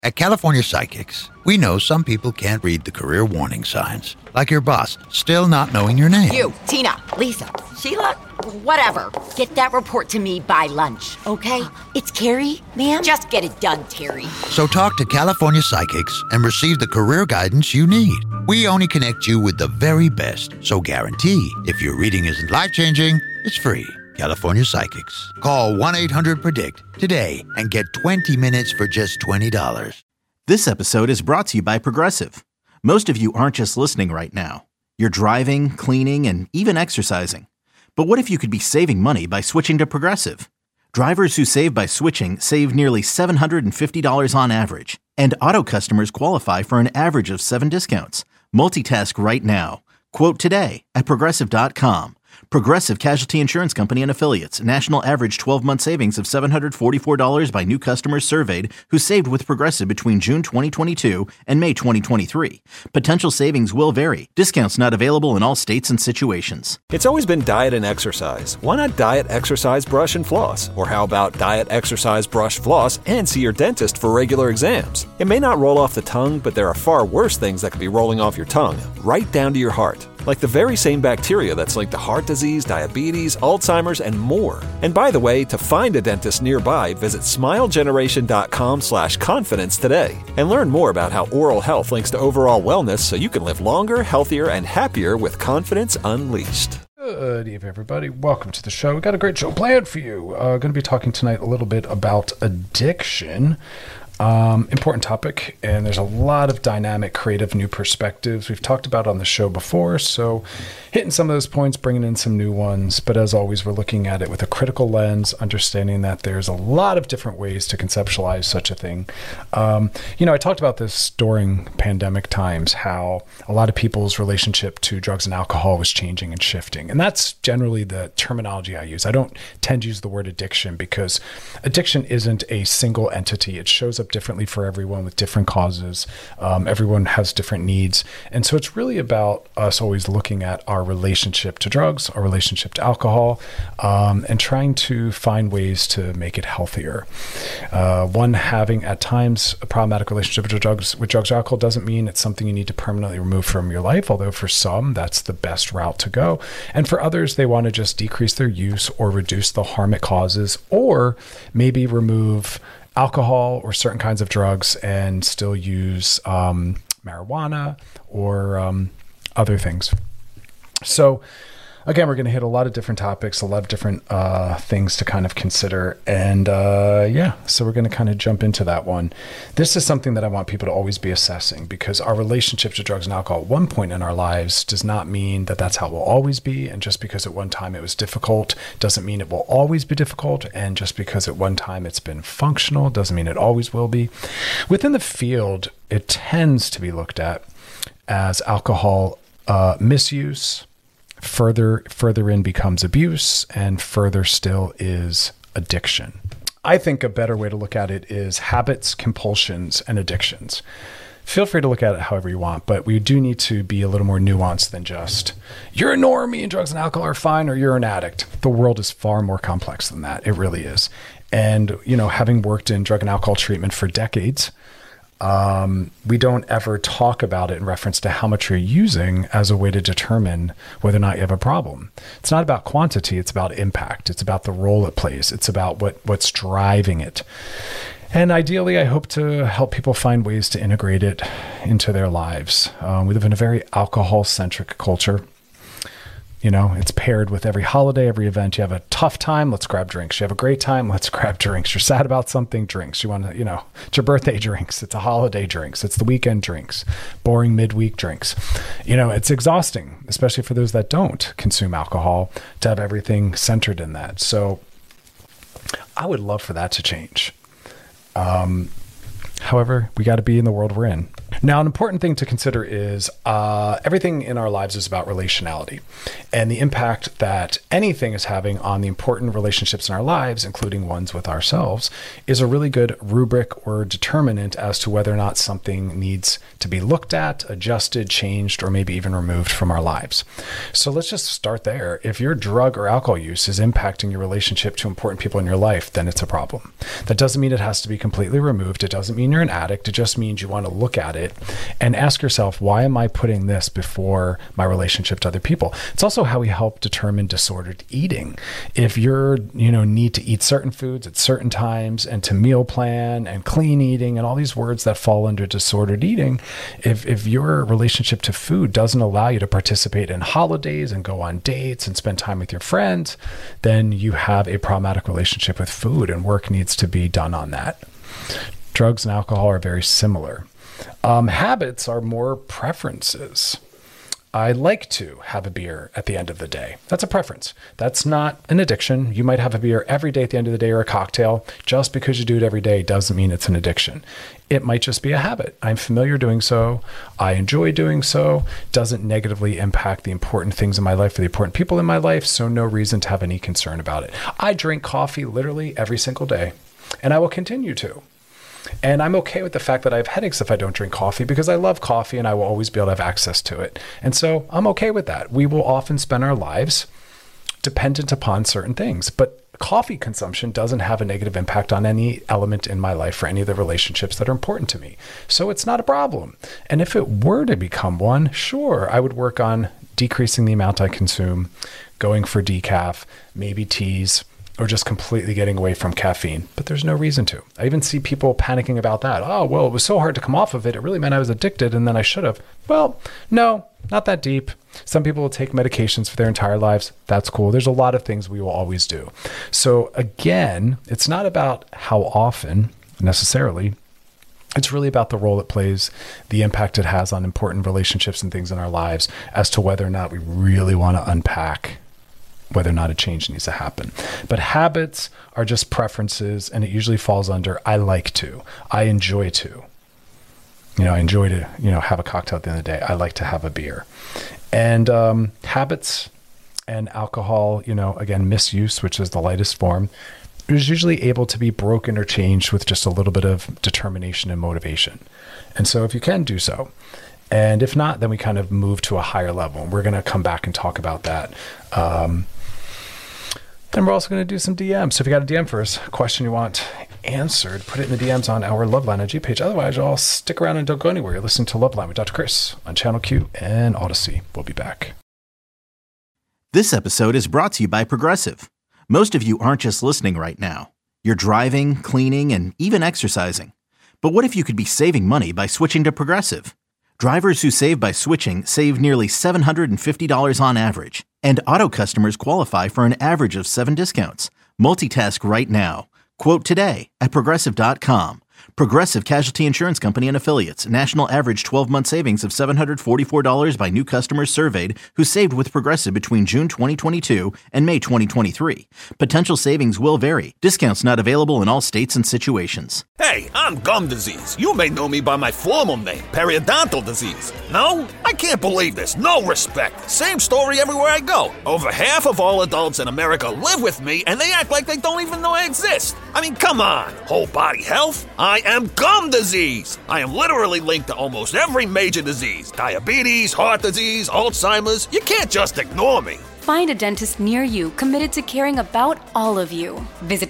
At California Psychics, we know some people can't read the career warning signs, like your boss still not knowing your name. You, Tina, Lisa, Sheila, whatever. Get that report to me by lunch, okay? It's Carrie, ma'am? Just get it done, Terry. So talk to California Psychics and receive the career guidance you need. We only connect you with the very best, so guarantee if your reading isn't life-changing, it's free. California Psychics. Call 1-800-PREDICT today and get 20 minutes for just $20. This episode is brought to you by Progressive. Most of you aren't just listening right now. You're driving, cleaning, and even exercising. But what if you could be saving money by switching to Progressive? Drivers who save by switching save nearly $750 on average. And auto customers qualify for an average of 7 discounts. Multitask right now. Quote today at Progressive.com. Progressive Casualty Insurance Company and Affiliates. National average 12-month savings of $744 by new customers surveyed who saved with Progressive between June 2022 and May 2023. Potential savings will vary. Discounts not available in all states and situations. It's always been diet and exercise. Why not diet, exercise, brush, and floss? Or how about diet, exercise, brush, floss, and see your dentist for regular exams? It may not roll off the tongue, but there are far worse things that could be rolling off your tongue, right down to your heart. Like the very same bacteria that's linked to heart disease, diabetes, Alzheimer's, and more. And by the way, to find a dentist nearby, visit smilegeneration.com/confidence today and learn more about how oral health links to overall wellness so you can live longer, healthier, and happier with confidence unleashed. Good evening, everybody. Welcome to the show. We've got a great show planned for you. Going to be talking tonight a little bit about addiction. Important topic, and there's a lot of dynamic, creative, new perspectives we've talked about on the show before, so hitting some of those points, bringing in some new ones, but as always, we're looking at it with a critical lens, understanding that there's a lot of different ways to conceptualize such a thing. I talked about this during pandemic times, how a lot of people's relationship to drugs and alcohol was changing and shifting, and that's generally the terminology I use. I don't tend to use the word addiction because addiction isn't a single entity. It shows up differently for everyone with different causes. Everyone has different needs. And so it's really about us always looking at our relationship to drugs, our relationship to alcohol, and trying to find ways to make it healthier. One, having at times a problematic relationship with drugs or alcohol doesn't mean it's something you need to permanently remove from your life, although for some, that's the best route to go. And for others, they want to just decrease their use or reduce the harm it causes, or maybe remove alcohol or certain kinds of drugs and still use marijuana or other things. So again, we're going to hit a lot of different topics, a lot of different things to kind of consider. And so we're going to kind of jump into that one. This is something that I want people to always be assessing, because our relationship to drugs and alcohol at one point in our lives does not mean that that's how it will always be. And just because at one time it was difficult doesn't mean it will always be difficult. And just because at one time it's been functional doesn't mean it always will be. Within the field, it tends to be looked at as alcohol misuse. Further in becomes abuse, and further still is addiction. I think a better way to look at it is habits, compulsions, and addictions. Feel free to look at it however you want, but we do need to be a little more nuanced than just, you're a normie and drugs and alcohol are fine, or you're an addict. The world is far more complex than that. It really is. And, having worked in drug and alcohol treatment for decades, we don't ever talk about it in reference to how much you're using as a way to determine whether or not you have a problem. It's not about quantity, it's about impact. It's about the role it plays. It's about what's driving it. And ideally, I hope to help people find ways to integrate it into their lives. We live in a very alcohol-centric culture. It's paired with every holiday, every event. You have a tough time, let's grab drinks. You have a great time, let's grab drinks. You're sad about something, drinks. You want to, it's your birthday, drinks. It's a holiday, drinks. It's the weekend, drinks. Boring midweek, drinks. It's exhausting, especially for those that don't consume alcohol, to have everything centered in that. So I would love for that to change. However, we got to be in the world we're in. Now, an important thing to consider is everything in our lives is about relationality, and the impact that anything is having on the important relationships in our lives, including ones with ourselves, is a really good rubric or determinant as to whether or not something needs to be looked at, adjusted, changed, or maybe even removed from our lives. So let's just start there. If your drug or alcohol use is impacting your relationship to important people in your life, then it's a problem. That doesn't mean it has to be completely removed. It doesn't mean you're an addict. It just means you want to look at it and ask yourself, why am I putting this before my relationship to other people? It's also how we help determine disordered eating. If you're, need to eat certain foods at certain times and to meal plan and clean eating and all these words that fall under disordered eating, if your relationship to food doesn't allow you to participate in holidays and go on dates and spend time with your friends, then you have a problematic relationship with food, and work needs to be done on that. Drugs and alcohol are very similar. Habits are more preferences. I like to have a beer at the end of the day. That's a preference. That's not an addiction. You might have a beer every day at the end of the day, or a cocktail. Just because you do it every day doesn't mean it's an addiction. It might just be a habit. I'm familiar doing so. I enjoy doing so. Doesn't negatively impact the important things in my life or the important people in my life, so no reason to have any concern about it. I drink coffee literally every single day, and I will continue to. And I'm okay with the fact that I have headaches if I don't drink coffee, because I love coffee and I will always be able to have access to it. And so I'm okay with that. We will often spend our lives dependent upon certain things, but coffee consumption doesn't have a negative impact on any element in my life or any of the relationships that are important to me. So it's not a problem. And if it were to become one, sure, I would work on decreasing the amount I consume, going for decaf, maybe teas, or just completely getting away from caffeine. But there's no reason to. I even see people panicking about that. Oh, well, it was so hard to come off of it. It really meant I was addicted, and then I should have. Well, no, not that deep. Some people will take medications for their entire lives. That's cool. There's a lot of things we will always do. So again, it's not about how often necessarily. It's really about the role it plays, the impact it has on important relationships and things in our lives, as to whether or not we really want to unpack whether or not a change needs to happen. But habits are just preferences, and it usually falls under I like to, I enjoy to. I enjoy to, have a cocktail at the end of the day. I like to have a beer. And habits and alcohol, again, misuse, which is the lightest form, is usually able to be broken or changed with just a little bit of determination and motivation. And so if you can do so, and if not, then we kind of move to a higher level. And we're going to come back and talk about that. Then we're also going to do some DMs. So if you got a DM for us, a question you want answered, put it in the DMs on our Loveline IG page. Otherwise, y'all stick around and don't go anywhere. You're listening to Loveline with Dr. Chris on Channel Q and Odyssey. We'll be back. This episode is brought to you by Progressive. Most of you aren't just listening right now. You're driving, cleaning, and even exercising. But what if you could be saving money by switching to Progressive? Drivers who save by switching save nearly $750 on average. And auto customers qualify for an average of 7 discounts. Multitask right now. Quote today at Progressive.com. Progressive Casualty Insurance Company and Affiliates. National average 12-month savings of $744 by new customers surveyed who saved with Progressive between June 2022 and May 2023. Potential savings will vary. Discounts not available in all states and situations. Hey, I'm gum disease. You may know me by my formal name, periodontal disease. No? I can't believe this. No respect. Same story everywhere I go. Over half of all adults in America live with me, and they act like they don't even know I exist. I mean, come on. Whole body health? I am gum disease. I am literally linked to almost every major disease. Diabetes, heart disease, Alzheimer's. You can't just ignore me. Find a dentist near you committed to caring about all of you. Visit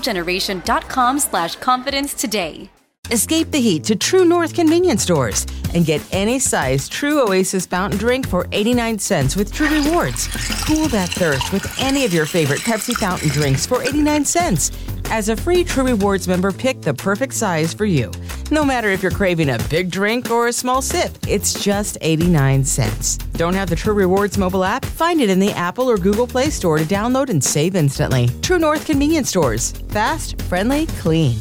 smilegeneration.com/confidence today. Escape the heat to True North convenience stores and get any size True Oasis fountain drink for 89 cents with True Rewards. Cool that thirst with any of your favorite Pepsi fountain drinks for 89 cents. As a free True Rewards member, pick the perfect size for you. No matter if you're craving a big drink or a small sip, it's just 89 cents. Don't have the True Rewards mobile app? Find it in the Apple or Google Play Store to download and save instantly. True North convenience stores. Fast, friendly, clean.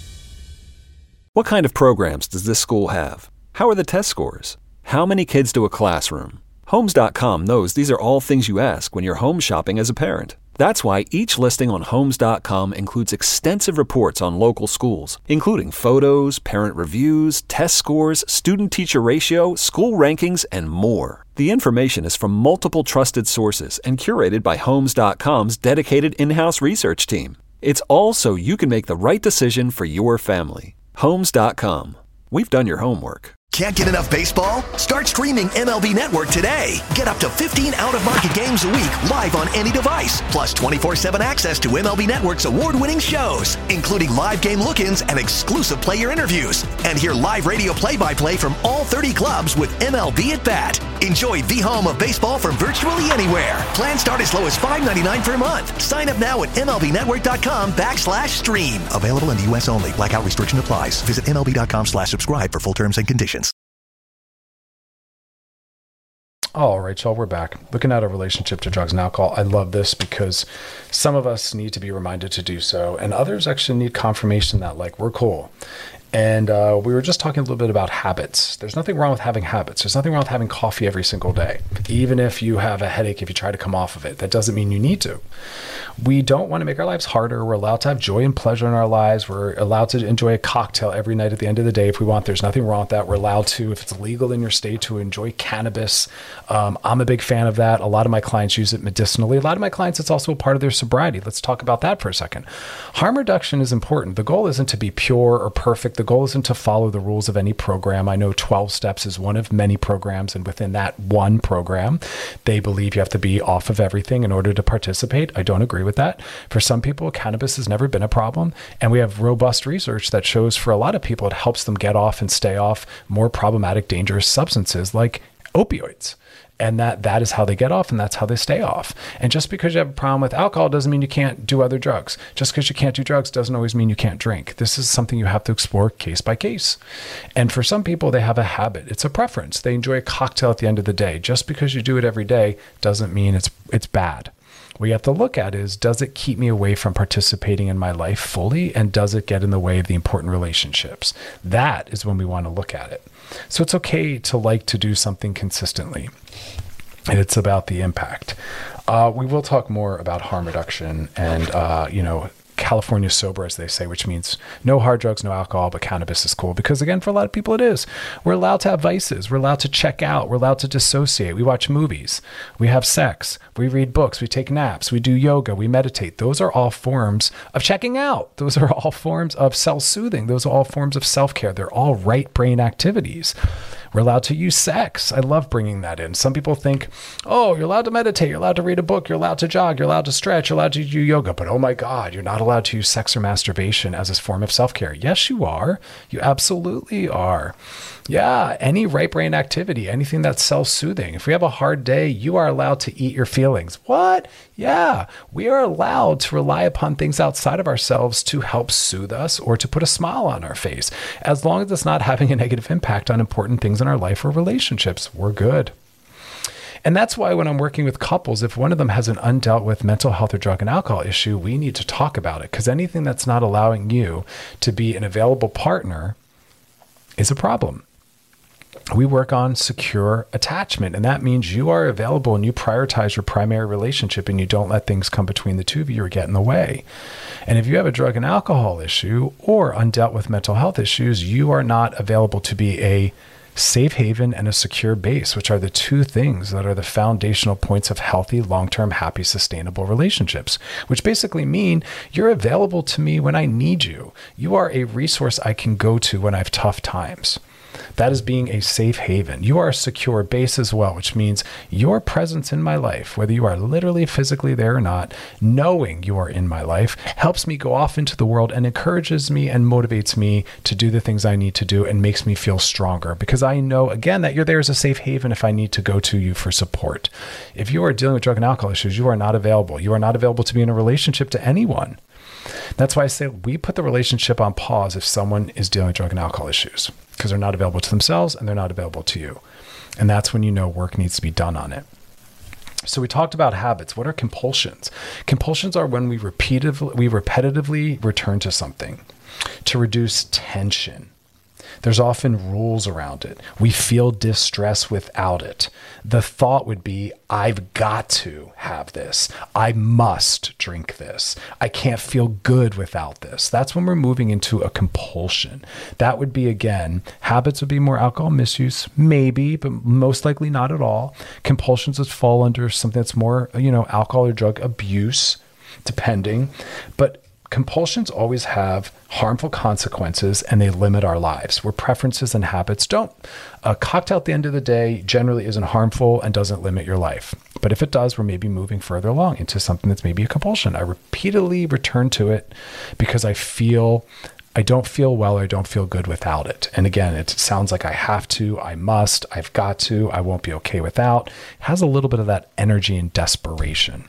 What kind of programs does this school have? How are the test scores? How many kids do a classroom? Homes.com knows these are all things you ask when you're home shopping as a parent. That's why each listing on Homes.com includes extensive reports on local schools, including photos, parent reviews, test scores, student-teacher ratio, school rankings, and more. The information is from multiple trusted sources and curated by Homes.com's dedicated in-house research team. It's all so you can make the right decision for your family. Homes.com. We've done your homework. Can't get enough baseball? Start streaming MLB Network today. Get up to 15 out-of-market games a week live on any device, plus 24/7 access to MLB Network's award-winning shows, including live game look-ins and exclusive player interviews. And hear live radio play-by-play from all 30 clubs with MLB at Bat. Enjoy the home of baseball from virtually anywhere. Plans start as low as $5.99 per month. Sign up now at MLBnetwork.com/stream. Available in the U.S. only. Blackout restriction applies. Visit MLB.com/subscribe for full terms and conditions. All right, y'all, we're back. Looking at our relationship to drugs and alcohol. I love this because some of us need to be reminded to do so, and others actually need confirmation that, like, we're cool. And we were just talking a little bit about habits. There's nothing wrong with having habits. There's nothing wrong with having coffee every single day. Even if you have a headache, if you try to come off of it, that doesn't mean you need to. We don't want to make our lives harder. We're allowed to have joy and pleasure in our lives. We're allowed to enjoy a cocktail every night at the end of the day if we want. There's nothing wrong with that. We're allowed to, if it's legal in your state, to enjoy cannabis. I'm a big fan of that. A lot of my clients use it medicinally. A lot of my clients, it's also a part of their sobriety. Let's talk about that for a second. Harm reduction is important. The goal isn't to be pure or perfect. The goal isn't to follow the rules of any program. I know 12 Steps is one of many programs, and within that one program, they believe you have to be off of everything in order to participate. I don't agree with that. For some people, cannabis has never been a problem, and we have robust research that shows for a lot of people it helps them get off and stay off more problematic, dangerous substances like opioids. And that is how they get off, and that's how they stay off. And just because you have a problem with alcohol doesn't mean you can't do other drugs. Just because you can't do drugs doesn't always mean you can't drink. This is something you have to explore case by case. And for some people, they have a habit. It's a preference. They enjoy a cocktail at the end of the day. Just because you do it every day doesn't mean it's bad. What you have to look at is, does it keep me away from participating in my life fully? And does it get in the way of the important relationships? That is when we want to look at it. So it's okay to like to do something consistently. And it's about the impact. We will talk more about harm reduction and, California sober, as they say, which means no hard drugs, no alcohol, but cannabis is cool. Because again, for a lot of people, it is. We're allowed to have vices. We're allowed to check out. We're allowed to dissociate. We watch movies. We have sex. We read books. We take naps. We do yoga. We meditate. Those are all forms of checking out. Those are all forms of self-soothing. Those are all forms of self-care. They're all right brain activities. We're allowed to use sex. I love bringing that in. Some people think, oh, you're allowed to meditate. You're allowed to read a book. You're allowed to jog. You're allowed to stretch. You're allowed to do yoga. But oh my God, you're not allowed to use sex or masturbation as a form of self-care. Yes, you are. You absolutely are. Yeah, any right brain activity, anything that's self-soothing. If we have a hard day, you are allowed to eat your feelings. What? Yeah, we are allowed to rely upon things outside of ourselves to help soothe us or to put a smile on our face. As long as it's not having a negative impact on important things in our life or relationships, we're good. And that's why when I'm working with couples, if one of them has an undealt with mental health or drug and alcohol issue, we need to talk about it, because anything that's not allowing you to be an available partner is a problem. We work on secure attachment, and that means you are available and you prioritize your primary relationship and you don't let things come between the two of you or get in the way. And if you have a drug and alcohol issue or undealt with mental health issues, you are not available to be a safe haven and a secure base, which are the two things that are the foundational points of healthy, long-term, happy, sustainable relationships, which basically mean you're available to me when I need you. You are a resource I can go to when I have tough times. That is being a safe haven. You are a secure base as well, which means your presence in my life, whether you are literally physically there or not, knowing you are in my life, helps me go off into the world and encourages me and motivates me to do the things I need to do and makes me feel stronger, because I know, again, that you're there as a safe haven if I need to go to you for support. If you are dealing with drug and alcohol issues, you are not available. You are not available to be in a relationship to anyone. That's why I say we put the relationship on pause if someone is dealing with drug and alcohol issues, because they're not available to themselves and they're not available to you. And that's when you know work needs to be done on it. So we talked about habits. What are compulsions? Compulsions are when we repetitively return to something to reduce tension. There's often rules around it. We feel distress without it. The thought would be, I've got to have this. I must drink this. I can't feel good without this. That's when we're moving into a compulsion. That would be, again, habits would be more alcohol misuse, maybe, but most likely not at all. Compulsions would fall under something that's more, alcohol or drug abuse, depending. But compulsions always have harmful consequences and they limit our lives, where preferences and habits don't. A cocktail at the end of the day generally isn't harmful and doesn't limit your life. But if it does, we're maybe moving further along into something that's maybe a compulsion. I repeatedly return to it because I don't feel well or I don't feel good without it. And again, it sounds like I have to, I must, I've got to, I won't be okay without. It has a little bit of that energy and desperation.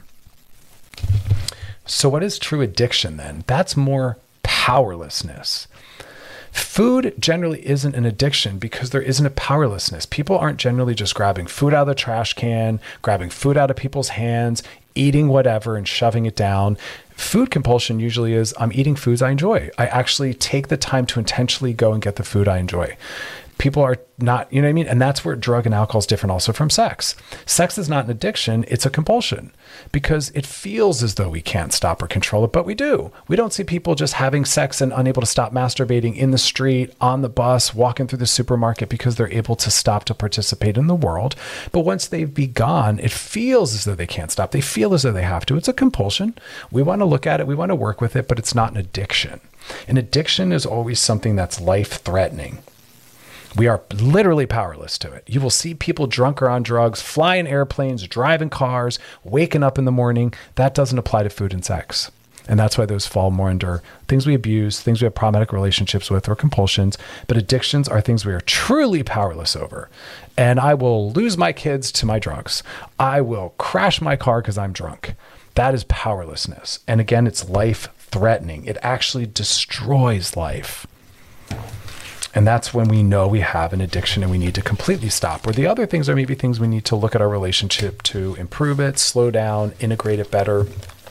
So what is true addiction then? That's more powerlessness. Food generally isn't an addiction because there isn't a powerlessness. People aren't generally just grabbing food out of the trash can, grabbing food out of people's hands, eating whatever and shoving it down. Food compulsion usually is, I'm eating foods I enjoy. I actually take the time to intentionally go and get the food I enjoy. People are not, you know what I mean? And that's where drug and alcohol is different also from sex. Sex is not an addiction, it's a compulsion because it feels as though we can't stop or control it, but we do. We don't see people just having sex and unable to stop masturbating in the street, on the bus, walking through the supermarket because they're able to stop to participate in the world. But once they've begun, it feels as though they can't stop. They feel as though they have to. It's a compulsion. We want to look at it, we want to work with it, but it's not an addiction. An addiction is always something that's life-threatening. We are literally powerless to it. You will see people drunk or on drugs, flying airplanes, driving cars, waking up in the morning. That doesn't apply to food and sex. And that's why those fall more under things we abuse, things we have problematic relationships with, or compulsions. But addictions are things we are truly powerless over. And I will lose my kids to my drugs. I will crash my car because I'm drunk. That is powerlessness. And again, it's life-threatening. It actually destroys life. And that's when we know we have an addiction and we need to completely stop. Or the other things are maybe things we need to look at our relationship to improve it, slow down, integrate it better.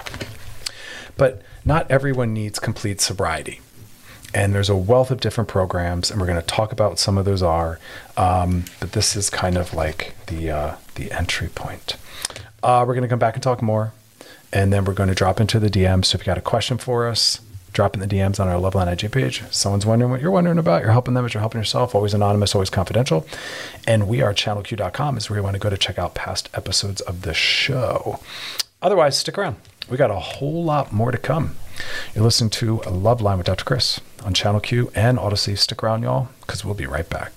But not everyone needs complete sobriety. And there's a wealth of different programs, and we're going to talk about what some of those are. But this is kind of like the entry point. We're going to come back and talk more. And then we're going to drop into the DMs. So if you got a question for us, drop in the DMs on our Loveline IG page. Someone's wondering what you're wondering about. You're helping them as you're helping yourself. Always anonymous, always confidential. And wearechannelq.com is where you want to go to check out past episodes of the show. Otherwise, stick around. We got a whole lot more to come. You're listening to Loveline with Dr. Chris on Channel Q and Odyssey. Stick around, y'all, because we'll be right back.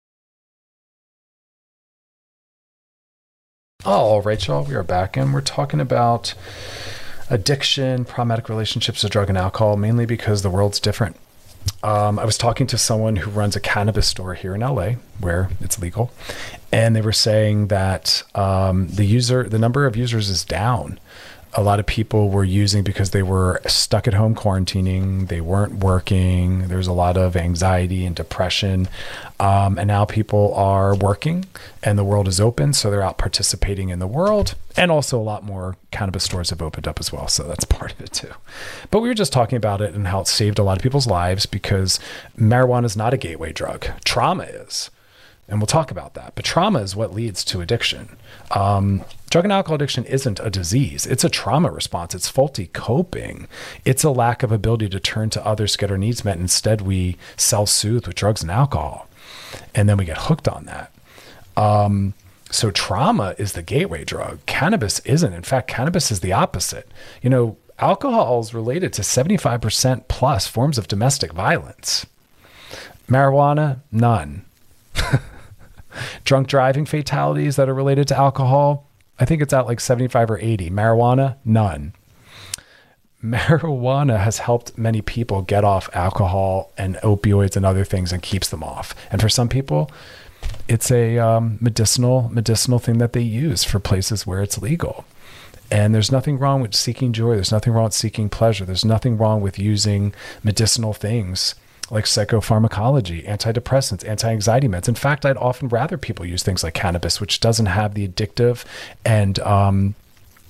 All right, y'all. We are back, and we're talking about addiction, problematic relationships to drug and alcohol, mainly because the world's different. I was talking to someone who runs a cannabis store here in LA where it's legal. And they were saying that the number of users is down. A lot of people were using because they were stuck at home quarantining. They weren't working. There's a lot of anxiety and depression. And now people are working and the world is open. So they're out participating in the world. And also a lot more cannabis stores have opened up as well. So that's part of it too. But we were just talking about it and how it saved a lot of people's lives because marijuana is not a gateway drug. Trauma is. And we'll talk about that. But trauma is what leads to addiction. Drug and alcohol addiction isn't a disease. It's a trauma response. It's faulty coping. It's a lack of ability to turn to others to get our needs met. Instead, we self-soothe with drugs and alcohol. And then we get hooked on that. So trauma is the gateway drug. Cannabis isn't. In fact, cannabis is the opposite. You know, alcohol is related to 75% plus forms of domestic violence. Marijuana, none. Drunk driving fatalities that are related to alcohol, I think it's at like 75 or 80. Marijuana, none. Marijuana has helped many people get off alcohol and opioids and other things and keeps them off. And for some people, it's a medicinal thing that they use for places where it's legal. And there's nothing wrong with seeking joy. There's nothing wrong with seeking pleasure. There's nothing wrong with using medicinal things like psychopharmacology, antidepressants, anti-anxiety meds. In fact, I'd often rather people use things like cannabis, which doesn't have the addictive and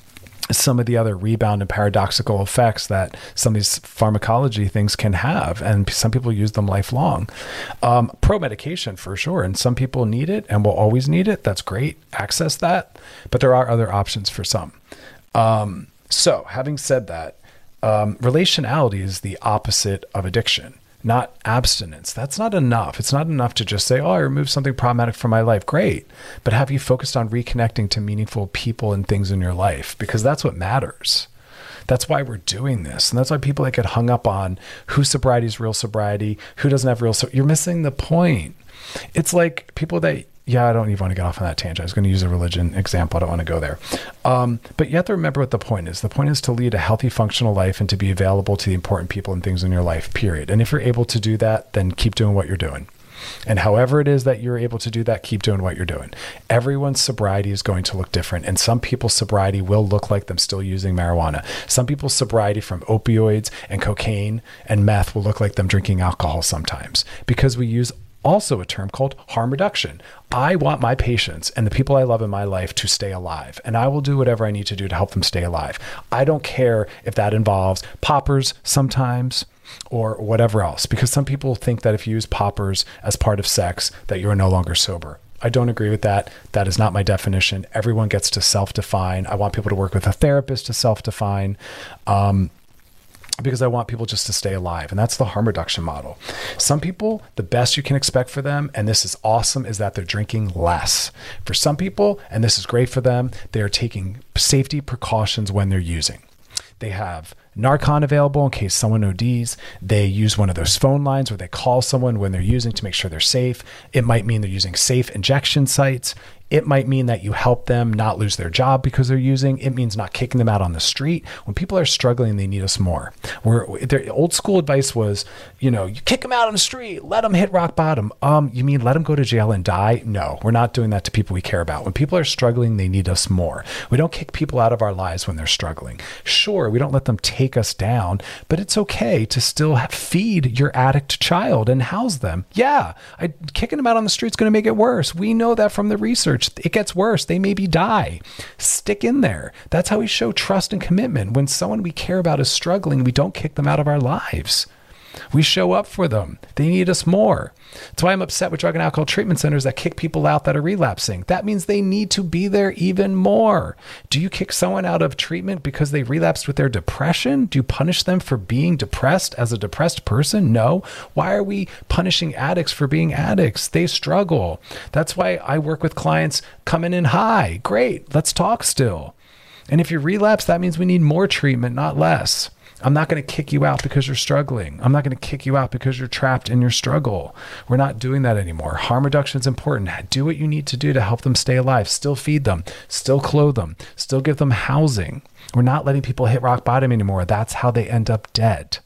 some of the other rebound and paradoxical effects that some of these pharmacology things can have. And some people use them lifelong. Pro-medication for sure. And some people need it and will always need it. That's great. Access that. But there are other options for some. So having said that, relationality is the opposite of addiction, not abstinence. That's not enough. It's not enough to just say, oh, I removed something problematic from my life. Great. But have you focused on reconnecting to meaningful people and things in your life? Because that's what matters. That's why we're doing this. And that's why people that get hung up on whose sobriety is real sobriety, who doesn't have real sobriety. You're missing the point. It's like people that, I don't even want to get off on that tangent. I was going to use a religion example. I don't want to go there. But you have to remember what the point is. The point is to lead a healthy, functional life and to be available to the important people and things in your life, period. And if you're able to do that, then keep doing what you're doing. And however it is that you're able to do that, keep doing what you're doing. Everyone's sobriety is going to look different. And some people's sobriety will look like them still using marijuana. Some people's sobriety from opioids and cocaine and meth will look like them drinking alcohol sometimes, because we use also a term called harm reduction. I want my patients and the people I love in my life to stay alive, and I will do whatever I need to do to help them stay alive. I don't care if that involves poppers sometimes or whatever else, because some people think that if you use poppers as part of sex, that you're no longer sober. I don't agree with that. That is not my definition. Everyone gets to self-define. I want people to work with a therapist to self-define. Because I want people just to stay alive. And that's the harm reduction model. Some people, the best you can expect for them, and this is awesome, is that they're drinking less. For some people, and this is great for them, they are taking safety precautions when they're using. They have Narcan available in case someone ODs. They use one of those phone lines where they call someone when they're using to make sure they're safe. It might mean they're using safe injection sites. It might mean that you help them not lose their job because they're using. It means not kicking them out on the street. When people are struggling, they need us more. Their old school advice was, you kick them out on the street, let them hit rock bottom. You mean let them go to jail and die? No, we're not doing that to people we care about. When people are struggling, they need us more. We don't kick people out of our lives when they're struggling. Sure, we don't let them take us down, but it's okay to still feed your addict child and house them. Yeah, kicking them out on the street is going to make it worse. We know that from the research. It gets worse. They maybe die. Stick in there. That's how we show trust and commitment. When someone we care about is struggling, we don't kick them out of our lives. We show up for them. They need us more. That's why I'm upset with drug and alcohol treatment centers that kick people out that are relapsing. That means they need to be there even more. Do you kick someone out of treatment because they relapsed with their depression? Do you punish them for being depressed as a depressed person? No. Why are we punishing addicts for being addicts? They struggle. That's why I work with clients coming in high. Great. Let's talk still. And if you relapse, that means we need more treatment, not less. I'm not going to kick you out because you're struggling. I'm not going to kick you out because you're trapped in your struggle. We're not doing that anymore. Harm reduction is important. Do what you need to do to help them stay alive. Still feed them, still clothe them, still give them housing. We're not letting people hit rock bottom anymore. That's how they end up dead.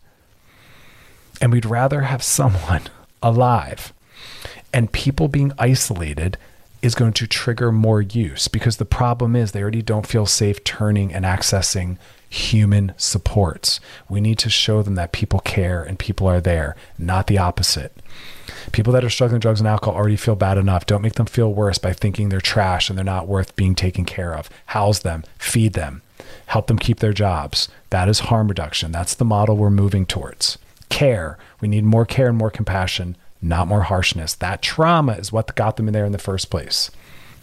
And we'd rather have someone alive. And people being isolated is going to trigger more use, because the problem is they already don't feel safe turning and accessing human supports. We need to show them that people care and people are there, not the opposite. People that are struggling with drugs and alcohol already feel bad enough. Don't make them feel worse by thinking they're trash and they're not worth being taken care of. House them, feed them, help them keep their jobs. That is harm reduction. That's the model we're moving towards. Care. We need more care and more compassion, not more harshness. That trauma is what got them in there in the first place.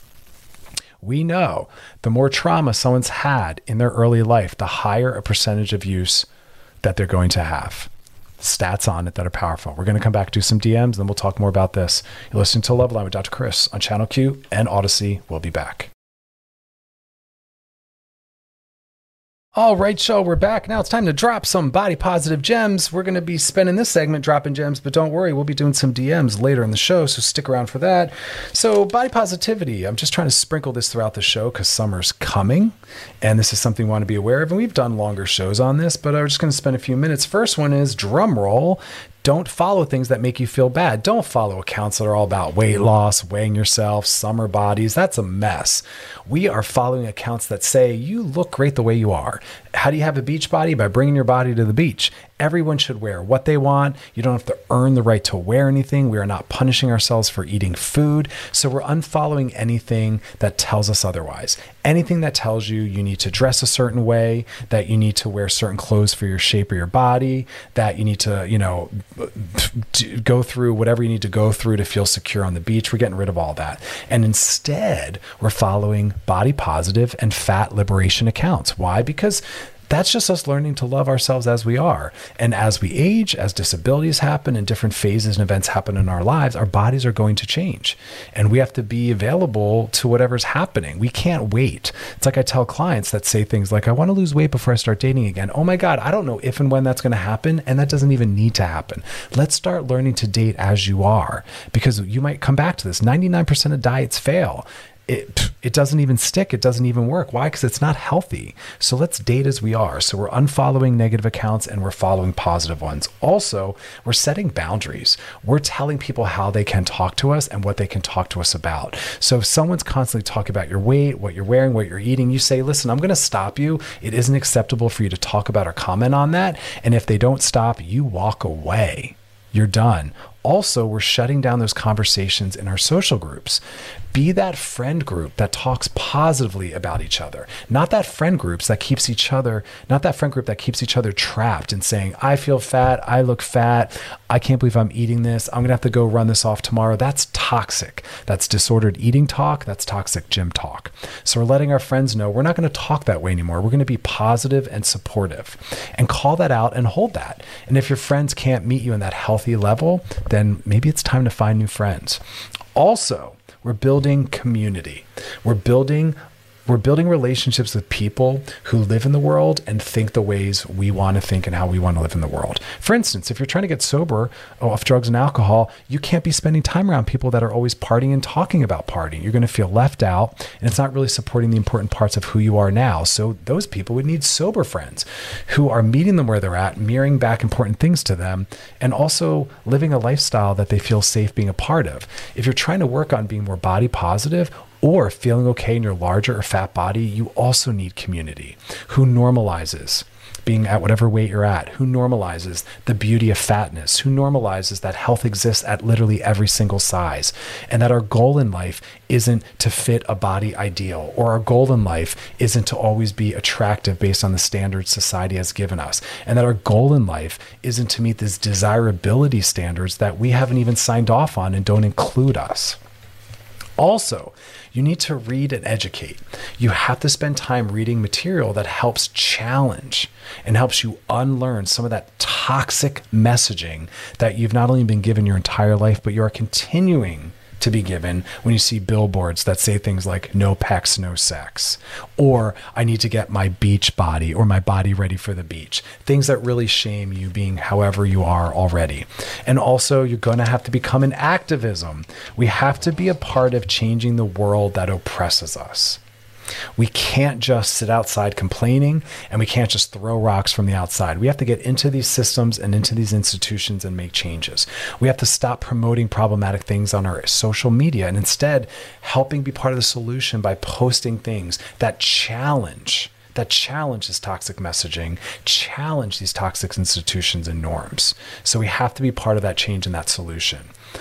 We know the more trauma someone's had in their early life, the higher a percentage of use that they're going to have. Stats on it that are powerful. We're going to come back, do some DMs, then we'll talk more about this. You're listening to Love Line with Dr. Chris on Channel Q and Odyssey. We'll be back. All right, y'all, we're back. Now it's time to drop some body positive gems. We're going to be spending this segment dropping gems, but don't worry, we'll be doing some DMs later in the show, so stick around for that. So body positivity, I'm just trying to sprinkle this throughout the show because summer's coming, and this is something we want to be aware of, and we've done longer shows on this, but I'm just going to spend a few minutes. First one is drum roll. Don't follow things that make you feel bad. Don't follow accounts that are all about weight loss, weighing yourself, summer bodies. That's a mess. We are following accounts that say you look great the way you are. How do you have a beach body? By bringing your body to the beach. Everyone should wear what they want. You don't have to earn the right to wear anything. We are not punishing ourselves for eating food. So we're unfollowing anything that tells us otherwise. Anything that tells you you need to dress a certain way, that you need to wear certain clothes for your shape of your body, that you need to, go through whatever you need to go through to feel secure on the beach. We're getting rid of all that. And instead, we're following body positive and fat liberation accounts. Why? Because that's just us learning to love ourselves as we are. And as we age, as disabilities happen and different phases and events happen in our lives, our bodies are going to change. And we have to be available to whatever's happening. We can't wait. It's like I tell clients that say things like, I want to lose weight before I start dating again. Oh my God, I don't know if and when that's going to happen. And that doesn't even need to happen. Let's start learning to date as you are, because you might come back to this. 99% of diets fail. It doesn't even stick. It doesn't even work. Why? Because it's not healthy. So let's date as we are. So we're unfollowing negative accounts and we're following positive ones. Also, we're setting boundaries. We're telling people how they can talk to us and what they can talk to us about. So if someone's constantly talking about your weight, what you're wearing, what you're eating, you say, listen, I'm going to stop you. It isn't acceptable for you to talk about or comment on that. And if they don't stop, you walk away. You're done. Also, we're shutting down those conversations in our social groups. Be that friend group that talks positively about each other, not that friend group that keeps each other trapped and saying, I feel fat, I look fat, I can't believe I'm eating this, I'm gonna have to go run this off tomorrow. That's toxic. That's disordered eating talk. That's toxic gym talk. So we're letting our friends know we're not gonna talk that way anymore. We're gonna be positive and supportive and call that out and hold that. And if your friends can't meet you in that healthy level, then maybe it's time to find new friends. Also, we're building community. We're building relationships with people who live in the world and think the ways we want to think and how we want to live in the world. For instance, if you're trying to get sober off drugs and alcohol, you can't be spending time around people that are always partying and talking about partying. You're going to feel left out, and it's not really supporting the important parts of who you are now. So those people would need sober friends who are meeting them where they're at, mirroring back important things to them, and also living a lifestyle that they feel safe being a part of. If you're trying to work on being more body positive, or feeling okay in your larger or fat body, you also need community who normalizes being at whatever weight you're at, who normalizes the beauty of fatness, who normalizes that health exists at literally every single size, and that our goal in life isn't to fit a body ideal, or our goal in life isn't to always be attractive based on the standards society has given us, and that our goal in life isn't to meet these desirability standards that we haven't even signed off on and don't include us. Also, you need to read and educate. You have to spend time reading material that helps challenge and helps you unlearn some of that toxic messaging that you've not only been given your entire life, but you are continuing to be given when you see billboards that say things like no pecs, no sex, or I need to get my beach body or my body ready for the beach. Things that really shame you being however you are already. And also you're going to have to become an activism. We have to be a part of changing the world that oppresses us. We can't just sit outside complaining, and we can't just throw rocks from the outside. We have to get into these systems and into these institutions and make changes. We have to stop promoting problematic things on our social media and instead helping be part of the solution by posting things that challenge this toxic messaging, challenge these toxic institutions and norms. So we have to be part of that change and that solution.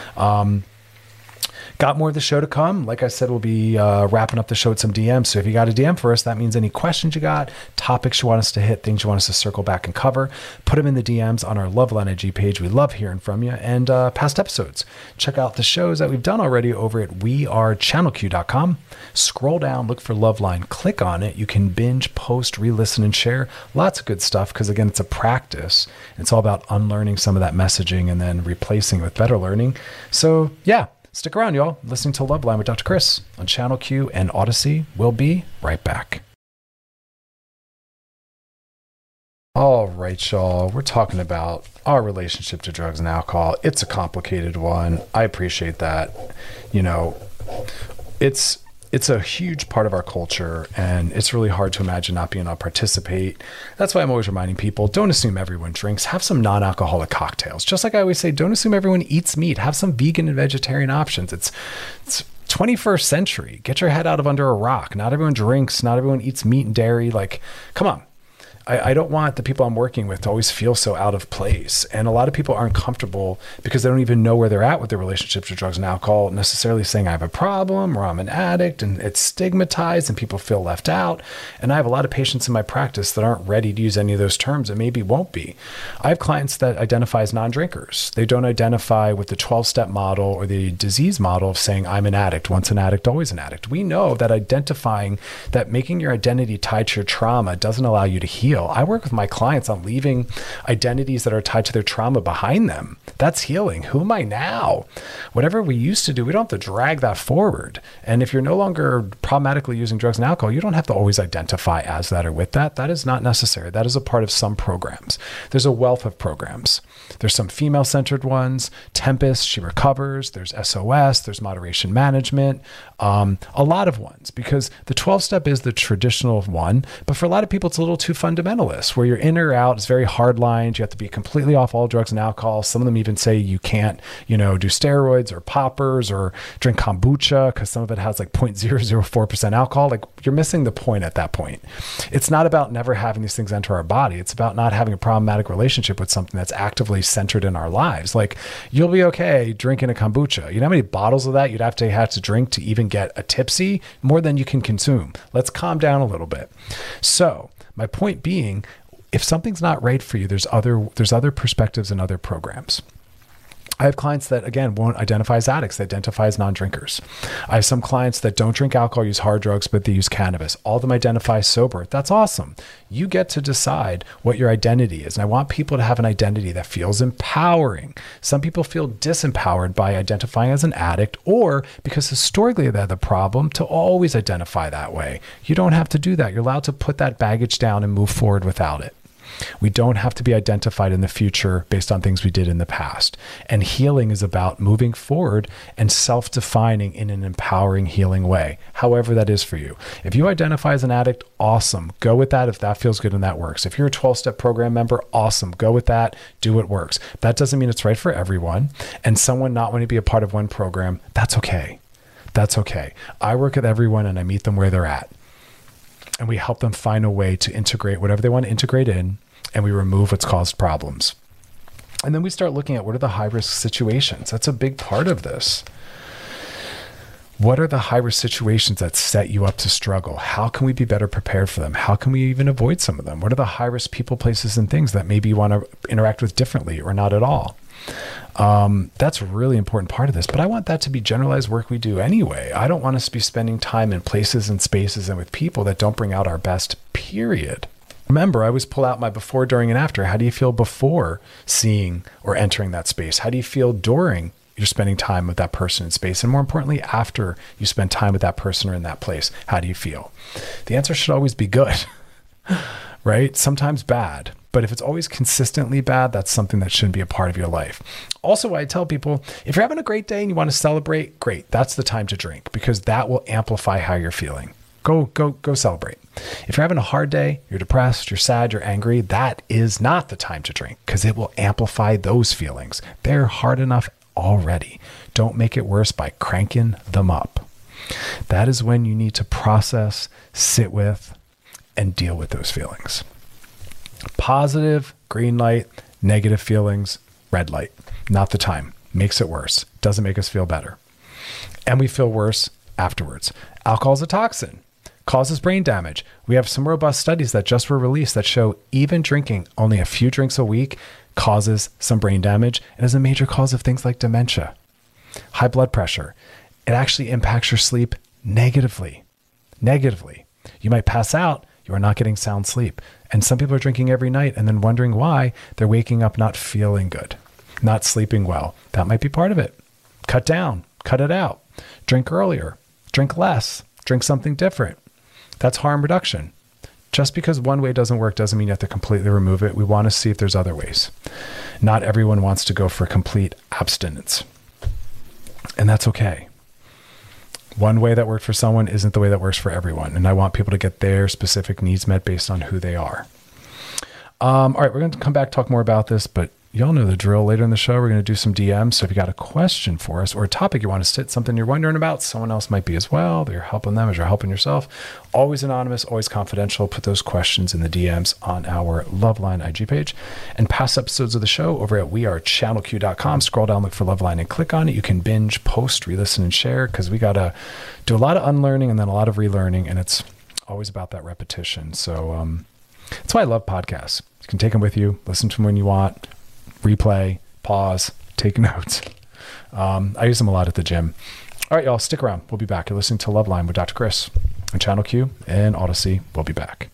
Got more of the show to come. Like I said, we'll be wrapping up the show with some DMs. So if you got a DM for us, that means any questions you got, topics you want us to hit, things you want us to circle back and cover, put them in the DMs on our Loveline IG page. We love hearing from you. And past episodes. Check out the shows that we've done already over at wearechannelq.com. Scroll down, look for Loveline, click on it. You can binge, post, re-listen, and share. Lots of good stuff because, again, it's a practice. It's all about unlearning some of that messaging and then replacing it with better learning. So, yeah. Stick around, y'all. Listening to Loveline with Dr. Chris on Channel Q and Odyssey. We'll be right back. All right, y'all. We're talking about our relationship to drugs and alcohol. It's a complicated one. I appreciate that. You know, it's it's a huge part of our culture, and it's really hard to imagine not being able to participate. That's why I'm always reminding people, don't assume everyone drinks. Have some non-alcoholic cocktails. Just like I always say, don't assume everyone eats meat. Have some vegan and vegetarian options. It's 21st century. Get your head out of under a rock. Not everyone drinks. Not everyone eats meat and dairy. Like, come on. I don't want the people I'm working with to always feel so out of place. And a lot of people aren't comfortable because they don't even know where they're at with their relationships with drugs and alcohol, necessarily saying I have a problem or I'm an addict, and it's stigmatized and people feel left out. And I have a lot of patients in my practice that aren't ready to use any of those terms and maybe won't be. I have clients that identify as non-drinkers. They don't identify with the 12-step model or the disease model of saying I'm an addict, once an addict, always an addict. We know that identifying, that making your identity tied to your trauma doesn't allow you to heal. I work with my clients on leaving identities that are tied to their trauma behind them. That's healing. Who am I now? Whatever we used to do, we don't have to drag that forward. And if you're no longer problematically using drugs and alcohol, you don't have to always identify as that or with that. That is not necessary. That is a part of some programs. There's a wealth of programs. There's some female-centered ones, Tempest, She Recovers, there's SOS, there's Moderation Management, a lot of ones, because the 12-step is the traditional one, but for a lot of people, it's a little too fundamentalist, where you're in or out, it's very hard lines, you have to be completely off all drugs and alcohol. Some of them even say you can't, do steroids or poppers or drink kombucha, because some of it has like 0.004% alcohol. Like, you're missing the point at that point. It's not about never having these things enter our body. It's about not having a problematic relationship with something that's actively centered in our lives. Like, you'll be okay drinking a kombucha. You know how many bottles of that you'd have to drink to even get a tipsy? More than you can consume. Let's calm down a little bit. So my point being, if something's not right for you, there's other perspectives and other programs. I have clients that, again, won't identify as addicts. They identify as non-drinkers. I have some clients that don't drink alcohol, use hard drugs, but they use cannabis. All of them identify sober. That's awesome. You get to decide what your identity is. And I want people to have an identity that feels empowering. Some people feel disempowered by identifying as an addict, or because historically they had the problem, to always identify that way. You don't have to do that. You're allowed to put that baggage down and move forward without it. We don't have to be identified in the future based on things we did in the past. And healing is about moving forward and self-defining in an empowering, healing way, however that is for you. If you identify as an addict, awesome. Go with that if that feels good and that works. If you're a 12-step program member, awesome. Go with that. Do what works. That doesn't mean it's right for everyone. And someone not wanting to be a part of one program, that's okay. That's okay. I work with everyone and I meet them where they're at. And we help them find a way to integrate whatever they want to integrate in, and we remove what's caused problems. And then we start looking at what are the high-risk situations. That's a big part of this. What are the high-risk situations that set you up to struggle? How can we be better prepared for them? How can we even avoid some of them? What are the high-risk people, places, and things that maybe you want to interact with differently or not at all? That's a really important part of this, but I want that to be generalized work we do anyway. I don't want us to be spending time in places and spaces and with people that don't bring out our best, period. Remember, I always pull out my before, during, and after. How do you feel before seeing or entering that space? How do you feel during you're spending time with that person in space? And more importantly, after you spend time with that person or in that place, how do you feel? The answer should always be good, right? Sometimes bad. But if it's always consistently bad, that's something that shouldn't be a part of your life. Also, I tell people, if you're having a great day and you want to celebrate, great. That's the time to drink, because that will amplify how you're feeling. Go celebrate. If you're having a hard day, you're depressed, you're sad, you're angry, that is not the time to drink, because it will amplify those feelings. They're hard enough already. Don't make it worse by cranking them up. That is when you need to process, sit with, and deal with those feelings. Positive, green light, negative feelings, red light. Not the time. Makes it worse. Doesn't make us feel better. And we feel worse afterwards. Alcohol is a toxin. Causes brain damage. We have some robust studies that just were released that show even drinking only a few drinks a week causes some brain damage and is a major cause of things like dementia, high blood pressure. It actually impacts your sleep negatively. You might pass out. You are not getting sound sleep. And some people are drinking every night and then wondering why they're waking up not feeling good, not sleeping well. That might be part of it. Cut down, cut it out, drink earlier, drink less, drink something different. That's harm reduction. Just because one way doesn't work doesn't mean you have to completely remove it. We want to see if there's other ways. Not everyone wants to go for complete abstinence. And that's okay. One way that worked for someone isn't the way that works for everyone. And I want people to get their specific needs met based on who they are. All right, we're going to come back, talk more about this, but y'all know the drill. Later in the show, we're going to do some DMs. So if you got a question for us or a topic you want to sit, something you're wondering about, someone else might be as well, that you're helping them as you're helping yourself. Always anonymous, always confidential. Put those questions in the DMs on our Loveline IG page. And past episodes of the show over at wearechannelq.com. Scroll down, look for Loveline, and click on it. You can binge, post, re-listen, and share, because we got to do a lot of unlearning and then a lot of relearning, and it's always about that repetition. So that's why I love podcasts. You can take them with you, listen to them when you want, replay, pause, take notes. I use them a lot at the gym. All right, y'all, stick around. We'll be back. You're listening to Loveline with Dr. Chris on Channel Q and Odyssey. We'll be back.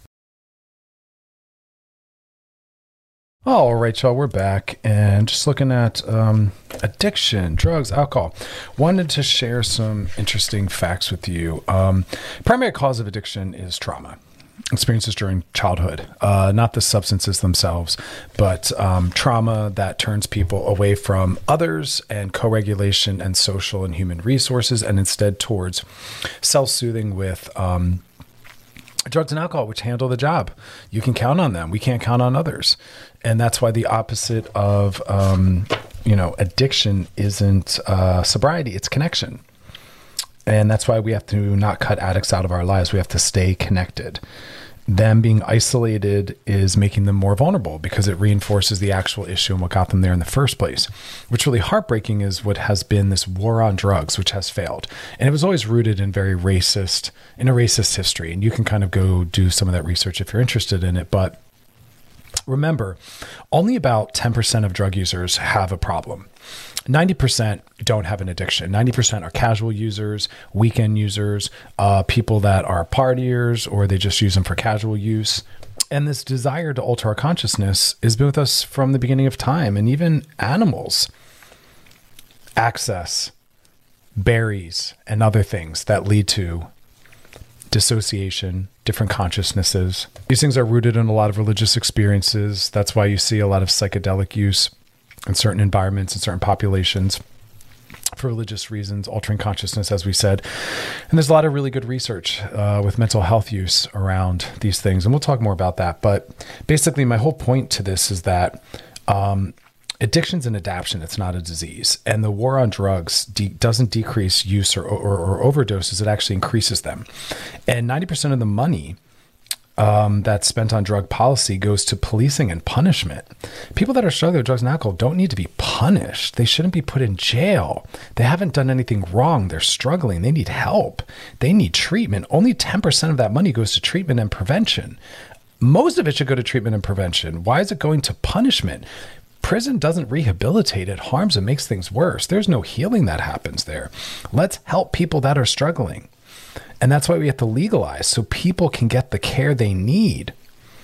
All right, y'all, we're back and just looking at addiction, drugs, alcohol. Wanted to share some interesting facts with you. Primary cause of addiction is trauma. Experiences during childhood, not the substances themselves, but trauma that turns people away from others and co-regulation and social and human resources, and instead towards self-soothing with drugs and alcohol, which handle the job. You can count on them. We can't count on others. And that's why the opposite of addiction isn't sobriety, it's connection. And that's why we have to not cut addicts out of our lives. We have to stay connected. Them being isolated is making them more vulnerable because it reinforces the actual issue and what got them there in the first place. What's really heartbreaking is what has been this war on drugs, which has failed. And it was always rooted in a racist history. And you can kind of go do some of that research if you're interested in it. But remember, only about 10% of drug users have a problem. 90% don't have an addiction. 90% are casual users, weekend users, people that are partiers, or they just use them for casual use. And this desire to alter our consciousness has been with us from the beginning of time. And even animals access berries and other things that lead to dissociation, different consciousnesses. These things are rooted in a lot of religious experiences. That's why you see a lot of psychedelic use in certain environments and certain populations for religious reasons, altering consciousness, as we said. And there's a lot of really good research with mental health use around these things. And we'll talk more about that. But basically, my whole point to this is that addiction's an adaptation. It's not a disease. And the war on drugs doesn't decrease use or overdoses. It actually increases them. And 90% of the money that's spent on drug policy goes to policing and punishment. People that are struggling with drugs and alcohol don't need to be punished. They shouldn't be put in jail. They haven't done anything wrong. They're struggling. They need help. They need treatment. Only 10% of that money goes to treatment and prevention. Most of it should go to treatment and prevention. Why is it going to punishment? Prison doesn't rehabilitate. It harms and makes things worse. There's no healing that happens there. Let's help people that are struggling. And that's why we have to legalize so people can get the care they need.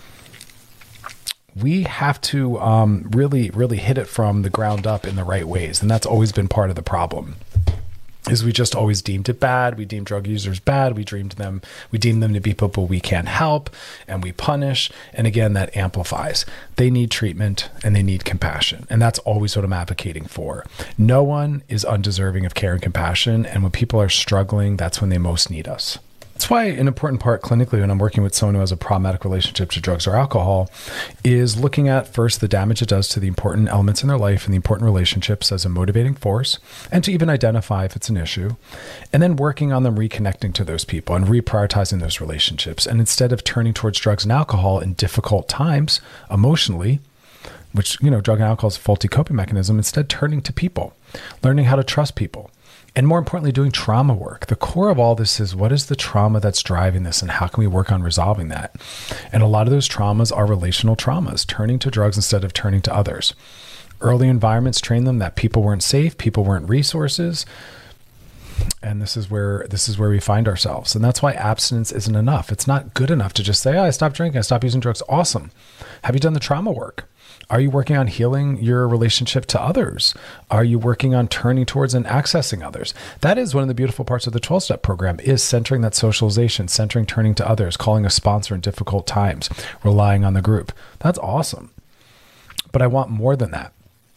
We have to really, really hit it from the ground up in the right ways. And that's always been part of the problem, is we just always deemed it bad. We deemed drug users bad. We deemed them to be people we can't help, and we punish. And again, that amplifies. They need treatment and they need compassion. And that's always what I'm advocating for. No one is undeserving of care and compassion. And when people are struggling, that's when they most need us. That's why an important part clinically when I'm working with someone who has a problematic relationship to drugs or alcohol is looking at first the damage it does to the important elements in their life and the important relationships as a motivating force, and to even identify if it's an issue, and then working on them reconnecting to those people and reprioritizing those relationships. And instead of turning towards drugs and alcohol in difficult times emotionally, which, drug and alcohol is a faulty coping mechanism, instead turning to people, learning how to trust people. And more importantly, doing trauma work. The core of all this is, what is the trauma that's driving this and how can we work on resolving that? And a lot of those traumas are relational traumas, turning to drugs instead of turning to others. Early environments train them that people weren't safe, people weren't resources. And this is where we find ourselves. And that's why abstinence isn't enough. It's not good enough to just say, I stopped drinking, I stopped using drugs. Awesome. Have you done the trauma work? Are you working on healing your relationship to others? Are you working on turning towards and accessing others? That is one of the beautiful parts of the 12-step program, is centering that socialization, centering turning to others, calling a sponsor in difficult times, relying on the group. That's awesome. But I want more than that.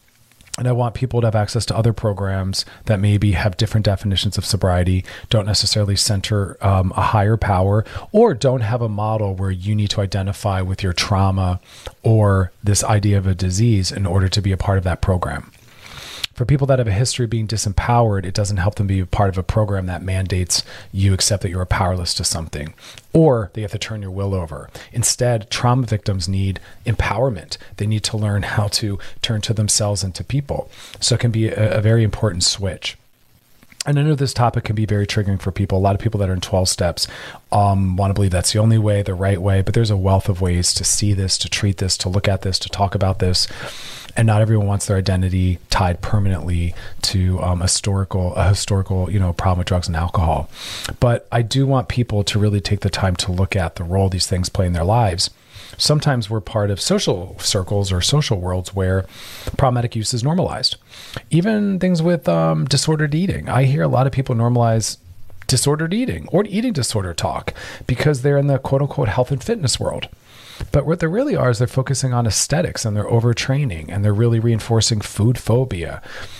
And I want people to have access to other programs that maybe have different definitions of sobriety, don't necessarily center a higher power, or don't have a model where you need to identify with your trauma or this idea of a disease in order to be a part of that program. For people that have a history of being disempowered, it doesn't help them be a part of a program that mandates you accept that you're powerless to something, or they have to turn your will over. Instead, trauma victims need empowerment. They need to learn how to turn to themselves and to people. So it can be a very important switch. And I know this topic can be very triggering for people. A lot of people that are in 12 steps want to believe that's the only way, the right way, but there's a wealth of ways to see this, to treat this, to look at this, to talk about this. And not everyone wants their identity tied permanently to a historical, problem with drugs and alcohol. But I do want people to really take the time to look at the role these things play in their lives. Sometimes we're part of social circles or social worlds where problematic use is normalized. Even things with disordered eating. I hear a lot of people normalize disordered eating or eating disorder talk because they're in the quote unquote health and fitness world. But what they really are is they're focusing on aesthetics and they're overtraining and they're really reinforcing food phobia.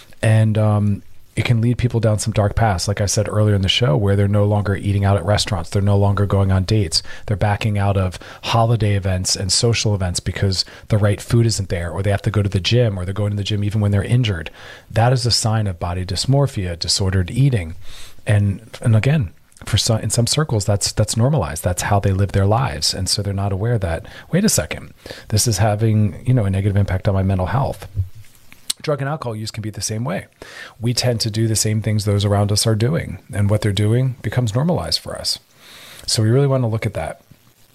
And it can lead people down some dark paths, like I said earlier in the show, where they're no longer eating out at restaurants. They're no longer going on dates. They're backing out of holiday events and social events because the right food isn't there, or they have to go to the gym, or they're going to the gym even when they're injured. That is a sign of body dysmorphia, disordered eating. And again, in some circles, that's normalized. That's how they live their lives. And so they're not aware that, wait a second, this is having, a negative impact on my mental health. Drug and alcohol use can be the same way. We tend to do the same things those around us are doing, and what they're doing becomes normalized for us. So we really want to look at that.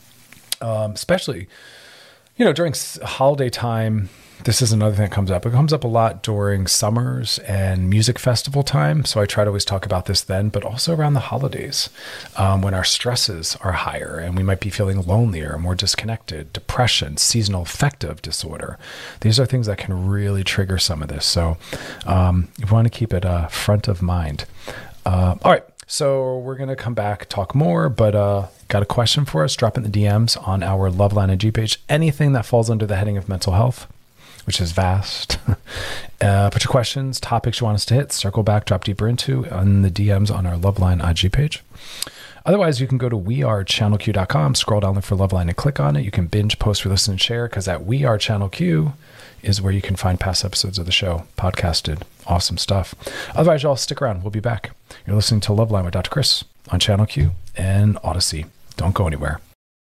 Especially, during holiday time. This is another thing that comes up. It comes up a lot during summers and music festival time. So I try to always talk about this then, but also around the holidays when our stresses are higher and we might be feeling lonelier, more disconnected, depression, seasonal affective disorder. These are things that can really trigger some of this. So you want to keep it front of mind. All right. So we're going to come back, talk more, but got a question for us. Drop in the DMs on our Loveline IG page. Anything that falls under the heading of mental health, which is vast. Put your questions, topics you want us to hit, circle back, drop deeper into on the DMs on our Loveline IG page. Otherwise, you can go to wearechannelq.com, scroll down there for Loveline and click on it. You can binge, post, re-listen, and share, because at We Are Channel Q is where you can find past episodes of the show, podcasted. Awesome stuff. Otherwise, y'all stick around. We'll be back. You're listening to Loveline with Dr. Chris on Channel Q and Odyssey. Don't go anywhere.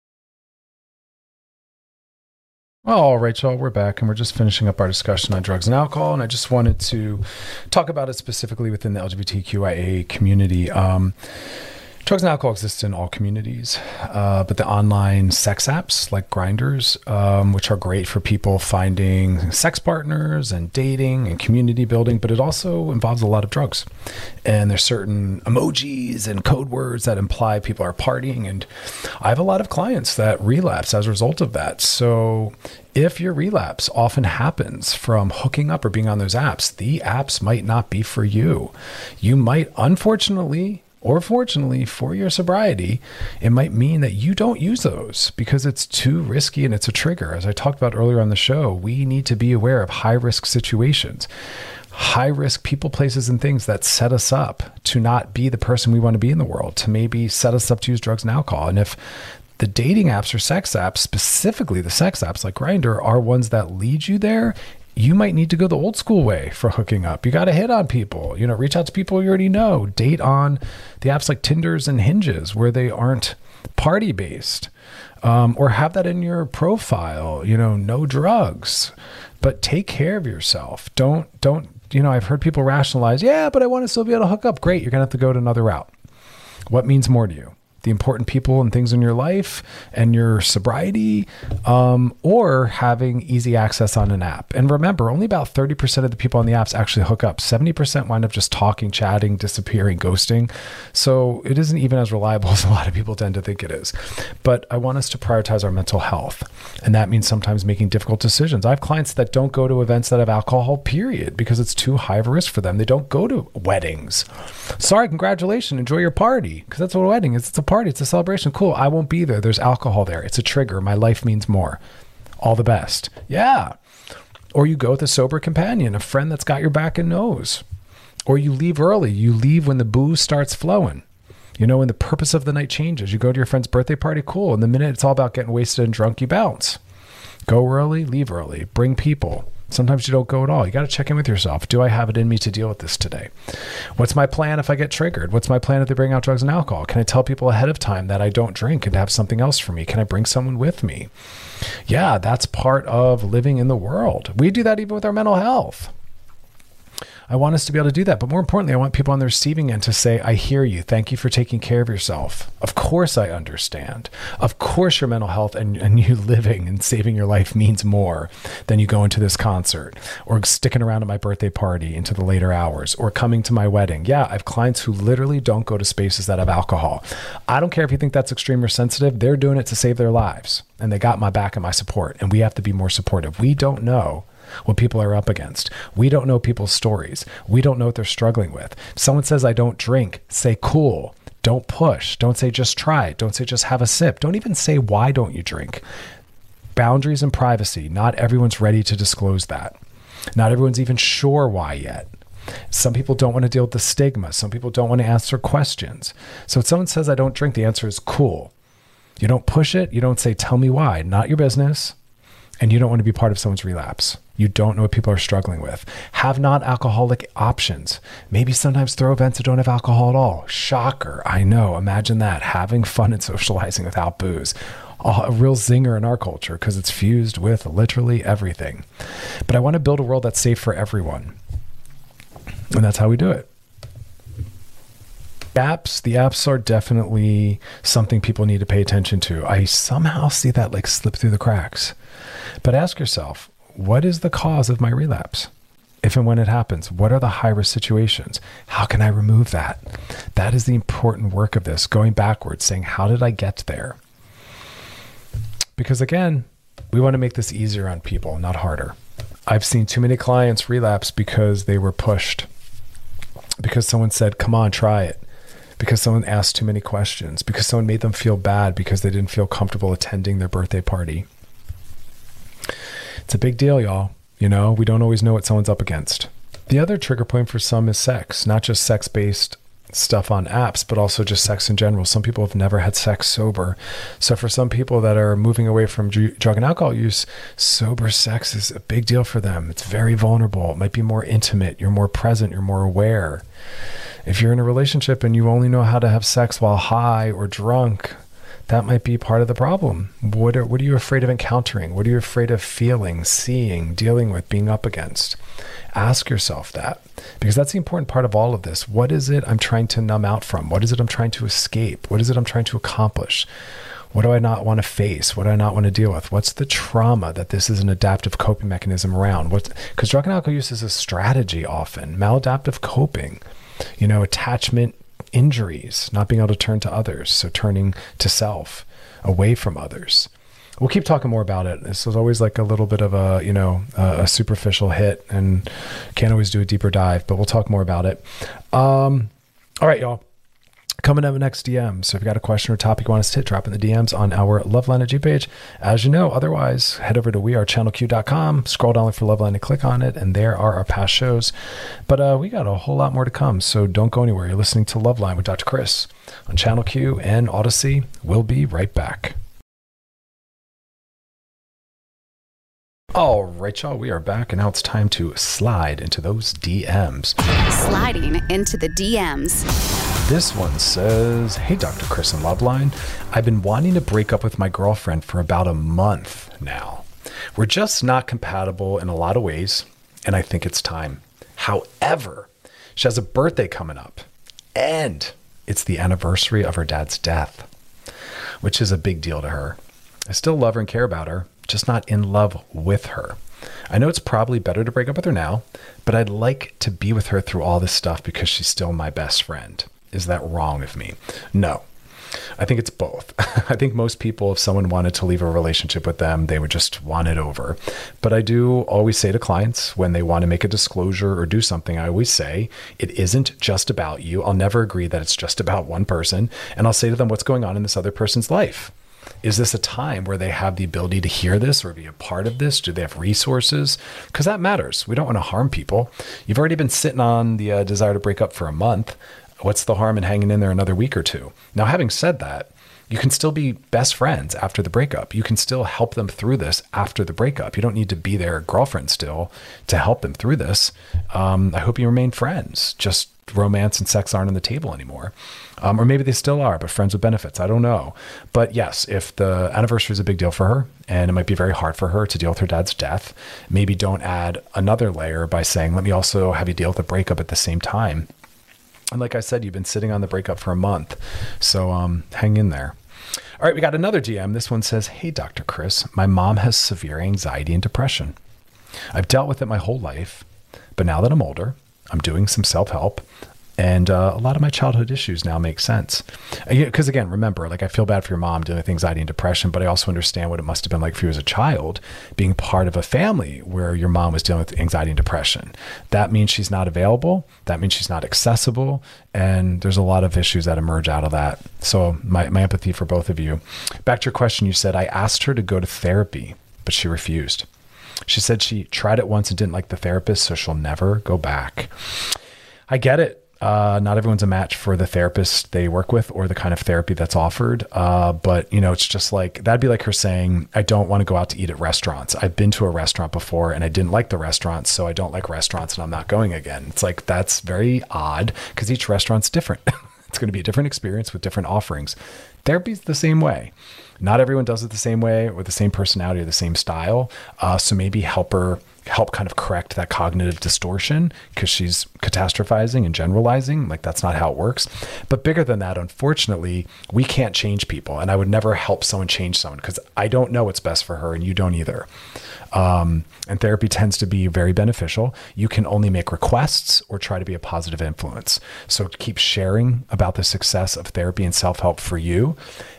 All right, y'all, we're back, and we're just finishing up our discussion on drugs and alcohol, and I just wanted to talk about it specifically within the LGBTQIA community. Drugs and alcohol exist in all communities, but the online sex apps like Grindrs, which are great for people finding sex partners and dating and community building, but it also involves a lot of drugs. And there's certain emojis and code words that imply people are partying. And I have a lot of clients that relapse as a result of that. So if your relapse often happens from hooking up or being on those apps, the apps might not be for you. You might, unfortunately, or fortunately for your sobriety, it might mean that you don't use those because it's too risky and it's a trigger. As I talked about earlier on the show, we need to be aware of high-risk situations, high-risk people, places, and things that set us up to not be the person we want to be in the world, to maybe set us up to use drugs and alcohol. And if the dating apps or sex apps, specifically the sex apps like Grindr, are ones that lead you there, you might need to go the old school way for hooking up. You got to hit on people, reach out to people you already know, date on the apps like Tinders and Hinges where they aren't party based, or have that in your profile, no drugs, but take care of yourself. Don't, I've heard people rationalize, yeah, but I want to still be able to hook up. Great. You're going to have to go to another route. What means more to you? The important people and things in your life and your sobriety, or having easy access on an app. And remember, only about 30% of the people on the apps actually hook up. 70% wind up just talking, chatting, disappearing, ghosting. So it isn't even as reliable as a lot of people tend to think it is. But I want us to prioritize our mental health. And that means sometimes making difficult decisions. I have clients that don't go to events that have alcohol, period, because it's too high of a risk for them. They don't go to weddings. Sorry, congratulations, enjoy your party, because that's what a wedding is. It's a party. It's a celebration. Cool. I won't be there. There's alcohol there. It's a trigger. My life means more. All the best. Yeah. Or you go with a sober companion, a friend that's got your back and knows. Or you leave early. You leave when the booze starts flowing. You know, when the purpose of the night changes. You go to your friend's birthday party, cool. And the minute it's all about getting wasted and drunk, you bounce. Go early, leave early. Bring people. Sometimes you don't go at all. You got to check in with yourself. Do I have it in me to deal with this today? What's my plan if I get triggered? What's my plan if they bring out drugs and alcohol? Can I tell people ahead of time that I don't drink and have something else for me? Can I bring someone with me? Yeah, that's part of living in the world. We do that even with our mental health. I want us to be able to do that. But more importantly, I want people on the receiving end to say, I hear you. Thank you for taking care of yourself. Of course I understand. Of course your mental health and you living and saving your life means more than you going to this concert or sticking around at my birthday party into the later hours or coming to my wedding. Yeah, I have clients who literally don't go to spaces that have alcohol. I don't care if you think that's extreme or sensitive. They're doing it to save their lives. And they got my back and my support. And we have to be more supportive. We don't know what people are up against. We don't know people's stories. We don't know what they're struggling with. If someone says, I don't drink, say, cool. Don't push. Don't say, just try it. Don't say, just have a sip. Don't even say, why don't you drink? Boundaries and privacy. Not everyone's ready to disclose that. Not everyone's even sure why yet. Some people don't want to deal with the stigma. Some people don't want to answer questions. So if someone says, I don't drink, the answer is cool. You don't push it. You don't say, tell me why. Not your business. And you don't want to be part of someone's relapse. You don't know what people are struggling with. Have non-alcoholic options. Maybe sometimes throw events that don't have alcohol at all. Shocker. I know. Imagine that. Having fun and socializing without booze. A real zinger in our culture because it's fused with literally everything. But I want to build a world that's safe for everyone. And that's how we do it. The apps are definitely something people need to pay attention to. I somehow see that like slip through the cracks. But ask yourself, what is the cause of my relapse? If and when it happens, what are the high-risk situations? How can I remove that? That is the important work of this, going backwards, saying, how did I get there? Because again, we want to make this easier on people, not harder. I've seen too many clients relapse because they were pushed, because someone said, come on, try it. Because someone asked too many questions, because someone made them feel bad because they didn't feel comfortable attending their birthday party. It's a big deal, y'all. You know, we don't always know what someone's up against. The other trigger point for some is sex, not just sex-based stuff on apps, but also just sex in general. Some people have never had sex sober. So for some people that are moving away from drug and alcohol use, sober sex is a big deal for them. It's very vulnerable. It might be more intimate. You're more present. You're more aware. If you're in a relationship and you only know how to have sex while high or drunk, that might be part of the problem. What are you afraid of encountering? What are you afraid of feeling, seeing, dealing with, being up against? Ask yourself that, because that's the important part of all of this. What is it I'm trying to numb out from? What is it I'm trying to escape? What is it I'm trying to accomplish? What do I not want to face? What do I not want to deal with? What's the trauma that this is an adaptive coping mechanism around? Because drug and alcohol use is a strategy often, maladaptive coping, attachment, injuries, not being able to turn to others. So turning to self, away from others. We'll keep talking more about it. This was always like a little bit of a superficial hit and can't always do a deeper dive, but we'll talk more about it. All right, y'all. Coming up next, DM. So if you got a question or topic you want us to hit, drop in the DMs on our Loveline IG page. As you know, otherwise, head over to wearechannelq.com, scroll down for Loveline and click on it, and there are our past shows. But we got a whole lot more to come, so don't go anywhere. You're listening to Loveline with Dr. Chris on Channel Q and Odyssey. We'll be right back. All right, y'all, we are back, and now it's time to slide into those DMs. Sliding into the DMs. This one says, hey, Dr. Chris and Loveline. I've been wanting to break up with my girlfriend for about a month now. We're just not compatible in a lot of ways, and I think it's time. However, she has a birthday coming up, and it's the anniversary of her dad's death, which is a big deal to her. I still love her and care about her, just not in love with her. I know it's probably better to break up with her now, but I'd like to be with her through all this stuff because she's still my best friend. Is that wrong of me? No, I think it's both. I think most people, if someone wanted to leave a relationship with them, they would just want it over. But I do always say to clients when they want to make a disclosure or do something, I always say, it isn't just about you. I'll never agree that it's just about one person. And I'll say to them, what's going on in this other person's life? Is this a time where they have the ability to hear this or be a part of this? Do they have resources? Because that matters. We don't want to harm people. You've already been sitting on the desire to break up for a month. What's the harm in hanging in there another week or two? Now, having said that, you can still be best friends after the breakup. You can still help them through this after the breakup. You don't need to be their girlfriend still to help them through this. I hope you remain friends. Just romance and sex aren't on the table anymore. Or maybe they still are, but friends with benefits. I don't know. But yes, if the anniversary is a big deal for her and it might be very hard for her to deal with her dad's death, maybe don't add another layer by saying, let me also have you deal with the breakup at the same time. And like I said, you've been sitting on the breakup for a month. So hang in there. All right, we got another DM. This one says, hey, Dr. Chris, my mom has severe anxiety and depression. I've dealt with it my whole life, but now that I'm older, I'm doing some self-help, and a lot of my childhood issues now make sense. Because again, remember, like I feel bad for your mom dealing with anxiety and depression, but I also understand what it must have been like for you as a child, being part of a family where your mom was dealing with anxiety and depression. That means she's not available. That means she's not accessible. And there's a lot of issues that emerge out of that. So my empathy for both of you. Back to your question, you said, I asked her to go to therapy, but she refused. She said she tried it once and didn't like the therapist, so she'll never go back. I get it. Not everyone's a match for the therapist they work with or the kind of therapy that's offered. But it's just like, that'd be like her saying, I don't want to go out to eat at restaurants. I've been to a restaurant before and I didn't like the restaurant, so I don't like restaurants and I'm not going again. It's like, that's very odd because each restaurant's different. It's going to be a different experience with different offerings. Therapy's the same way. Not everyone does it the same way or the same personality or the same style. So maybe help kind of correct that cognitive distortion because she's catastrophizing and generalizing. Like that's not how it works. But bigger than that, unfortunately, we can't change people. And I would never help someone change someone because I don't know what's best for her and you don't either. And therapy tends to be very beneficial. You can only make requests or try to be a positive influence. So keep sharing about the success of therapy and self-help for you.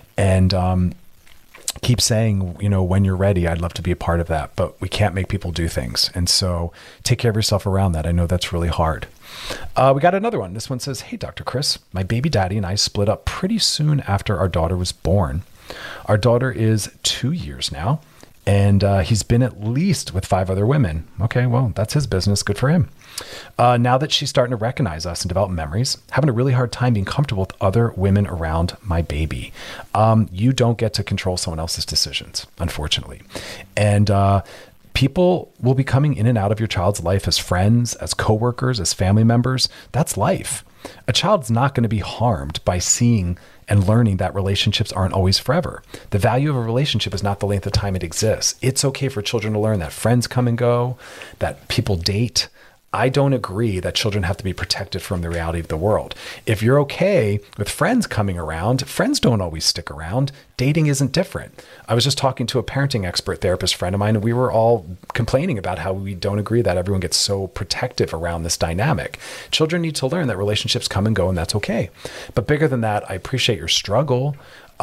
And, keep saying, when you're ready, I'd love to be a part of that, but we can't make people do things. And so take care of yourself around that. I know that's really hard. We got another one. This one says, hey, Dr. Chris, my baby daddy and I split up pretty soon after our daughter was born. Our daughter is 2 years now, and he's been at least with 5 other women. Okay, well, that's his business. Good for him. Now that she's starting to recognize us and develop memories, having a really hard time being comfortable with other women around my baby. You don't get to control someone else's decisions, unfortunately. And people will be coming in and out of your child's life as friends, as coworkers, as family members. That's life. A child's not going to be harmed by seeing and learning that relationships aren't always forever. The value of a relationship is not the length of time it exists. It's okay for children to learn that friends come and go, that people date. I don't agree that children have to be protected from the reality of the world. If you're okay with friends coming around, friends don't always stick around. Dating isn't different. I was just talking to a parenting expert therapist friend of mine, and we were all complaining about how we don't agree that everyone gets so protective around this dynamic. Children need to learn that relationships come and go, and that's okay. But bigger than that, I appreciate your struggle.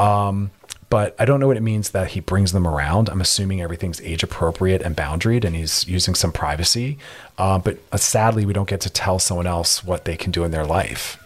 But I don't know what it means that he brings them around. I'm assuming everything's age appropriate and boundaried and he's using some privacy. But sadly, we don't get to tell someone else what they can do in their life,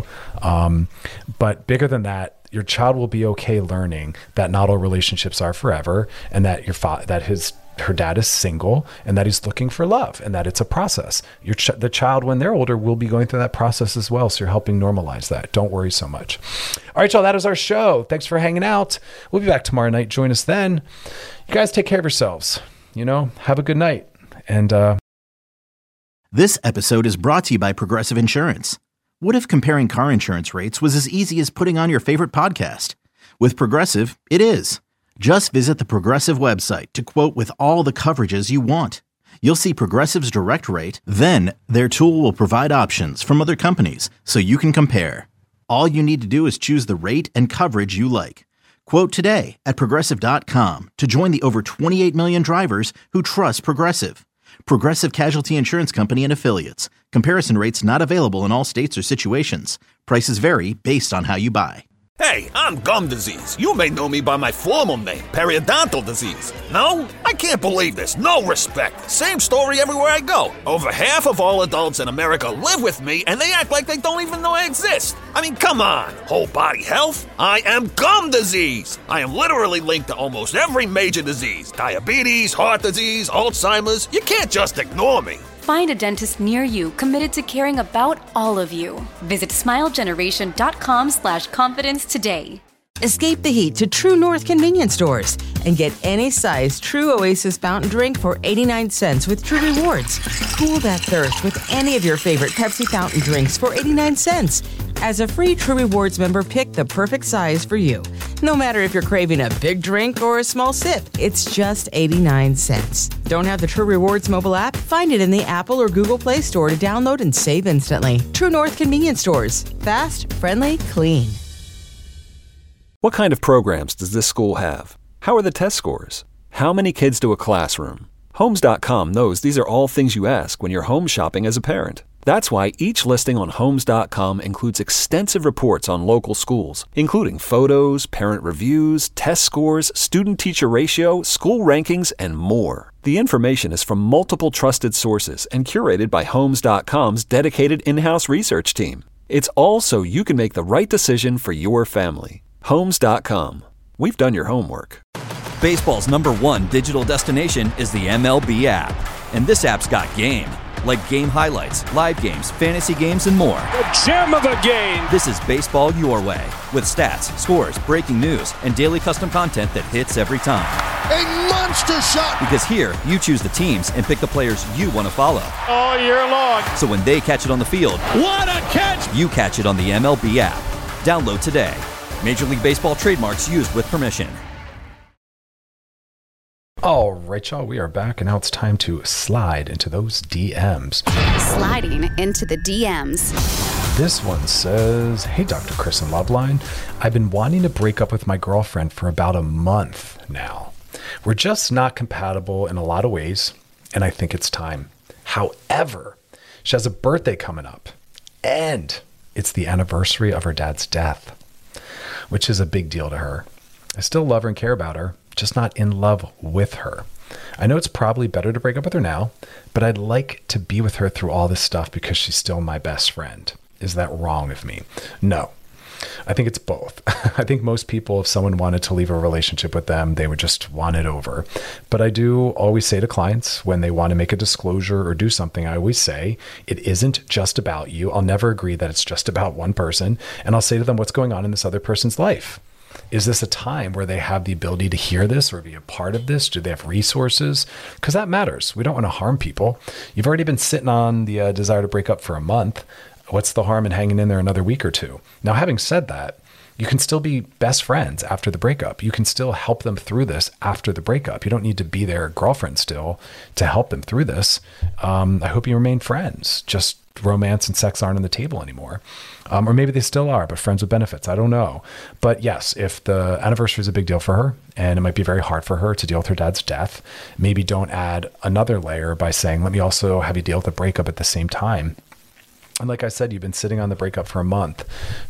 But bigger than that, your child will be okay learning that not all relationships are forever and that her dad is single and that he's looking for love and that it's a process. The child, when they're older, will be going through that process as well. So you're helping normalize that. Don't worry so much. All right, y'all, that is our show. Thanks for hanging out. We'll be back tomorrow night. Join us then. You guys take care of yourselves. Have a good night. And This episode is brought to you by Progressive Insurance. What if comparing car insurance rates was as easy as putting on your favorite podcast? With Progressive, it is. Just visit the Progressive website to quote with all the coverages you want. You'll see Progressive's direct rate, then their tool will provide options from other companies so you can compare. All you need to do is choose the rate and coverage you like. Quote today at Progressive.com to join the over 28 million drivers who trust Progressive. Progressive Casualty Insurance Company and Affiliates. Comparison rates not available in all states or situations. Prices vary based on how you buy. Hey, I'm gum disease. You may know me by my formal name, periodontal disease. No? I can't believe this. No respect. Same story everywhere I go. Over half of all adults in America live with me, and they act like they don't even know I exist. I mean, come on. Whole body health? I am gum disease. I am literally linked to almost every major disease. Diabetes, heart disease, Alzheimer's. You can't just ignore me. Find a dentist near you committed to caring about all of you. Visit smilegeneration.com/confidence today. Escape the heat to True North convenience stores and get any size True Oasis fountain drink for 89 cents with True Rewards. Cool that thirst with any of your favorite Pepsi fountain drinks for 89 cents. As a free True Rewards member, pick the perfect size for you. No matter if you're craving a big drink or a small sip, it's just 89 cents. Don't have the True Rewards mobile app? Find it in the Apple or Google Play Store to download and save instantly. True North convenience stores. Fast, friendly, clean. What kind of programs does this school have? How are the test scores? How many kids do a classroom? Homes.com knows these are all things you ask when you're home shopping as a parent. That's why each listing on Homes.com includes extensive reports on local schools, including photos, parent reviews, test scores, student-teacher ratio, school rankings, and more. The information is from multiple trusted sources and curated by Homes.com's dedicated in-house research team. It's all so you can make the right decision for your family. Homes.com. We've done your homework. Baseball's #1 digital destination is the MLB app. And this app's got game. Like game highlights, live games, fantasy games, and more. The gem of the game! This is baseball your way. With stats, scores, breaking news, and daily custom content that hits every time. A monster shot! Because here, you choose the teams and pick the players you want to follow. All year long. So when they catch it on the field, what a catch! You catch it on the MLB app. Download today. Major League Baseball trademarks used with permission. All right, y'all, we are back, and now it's time to slide into those DMs. Sliding into the DMs. This one says, "Hey, Dr. Chris and Loveline. I've been wanting to break up with my girlfriend for about a month now. We're just not compatible in a lot of ways, and I think it's time. However, she has a birthday coming up, and it's the anniversary of her dad's death, which is a big deal to her. I still love her and care about her, just not in love with her. I know it's probably better to break up with her now, but I'd like to be with her through all this stuff because she's still my best friend. Is that wrong of me? No. I think it's both. I think most people, if someone wanted to leave a relationship with them, they would just want it over. But I do always say to clients when they want to make a disclosure or do something, I always say, it isn't just about you. I'll never agree that it's just about one person. And I'll say to them, what's going on in this other person's life? Is this a time where they have the ability to hear this or be a part of this? Do they have resources? Because that matters. We don't want to harm people. You've already been sitting on the desire to break up for a month. What's the harm in hanging in there another week or two? Now, having said that, you can still be best friends after the breakup. You can still help them through this after the breakup. You don't need to be their girlfriend still to help them through this. I hope you remain friends. Just romance and sex aren't on the table anymore. Or maybe they still are, but friends with benefits. I don't know. But yes, if the anniversary is a big deal for her and it might be very hard for her to deal with her dad's death, maybe don't add another layer by saying, let me also have you deal with the breakup at the same time. And like I said, you've been sitting on the breakup for a month.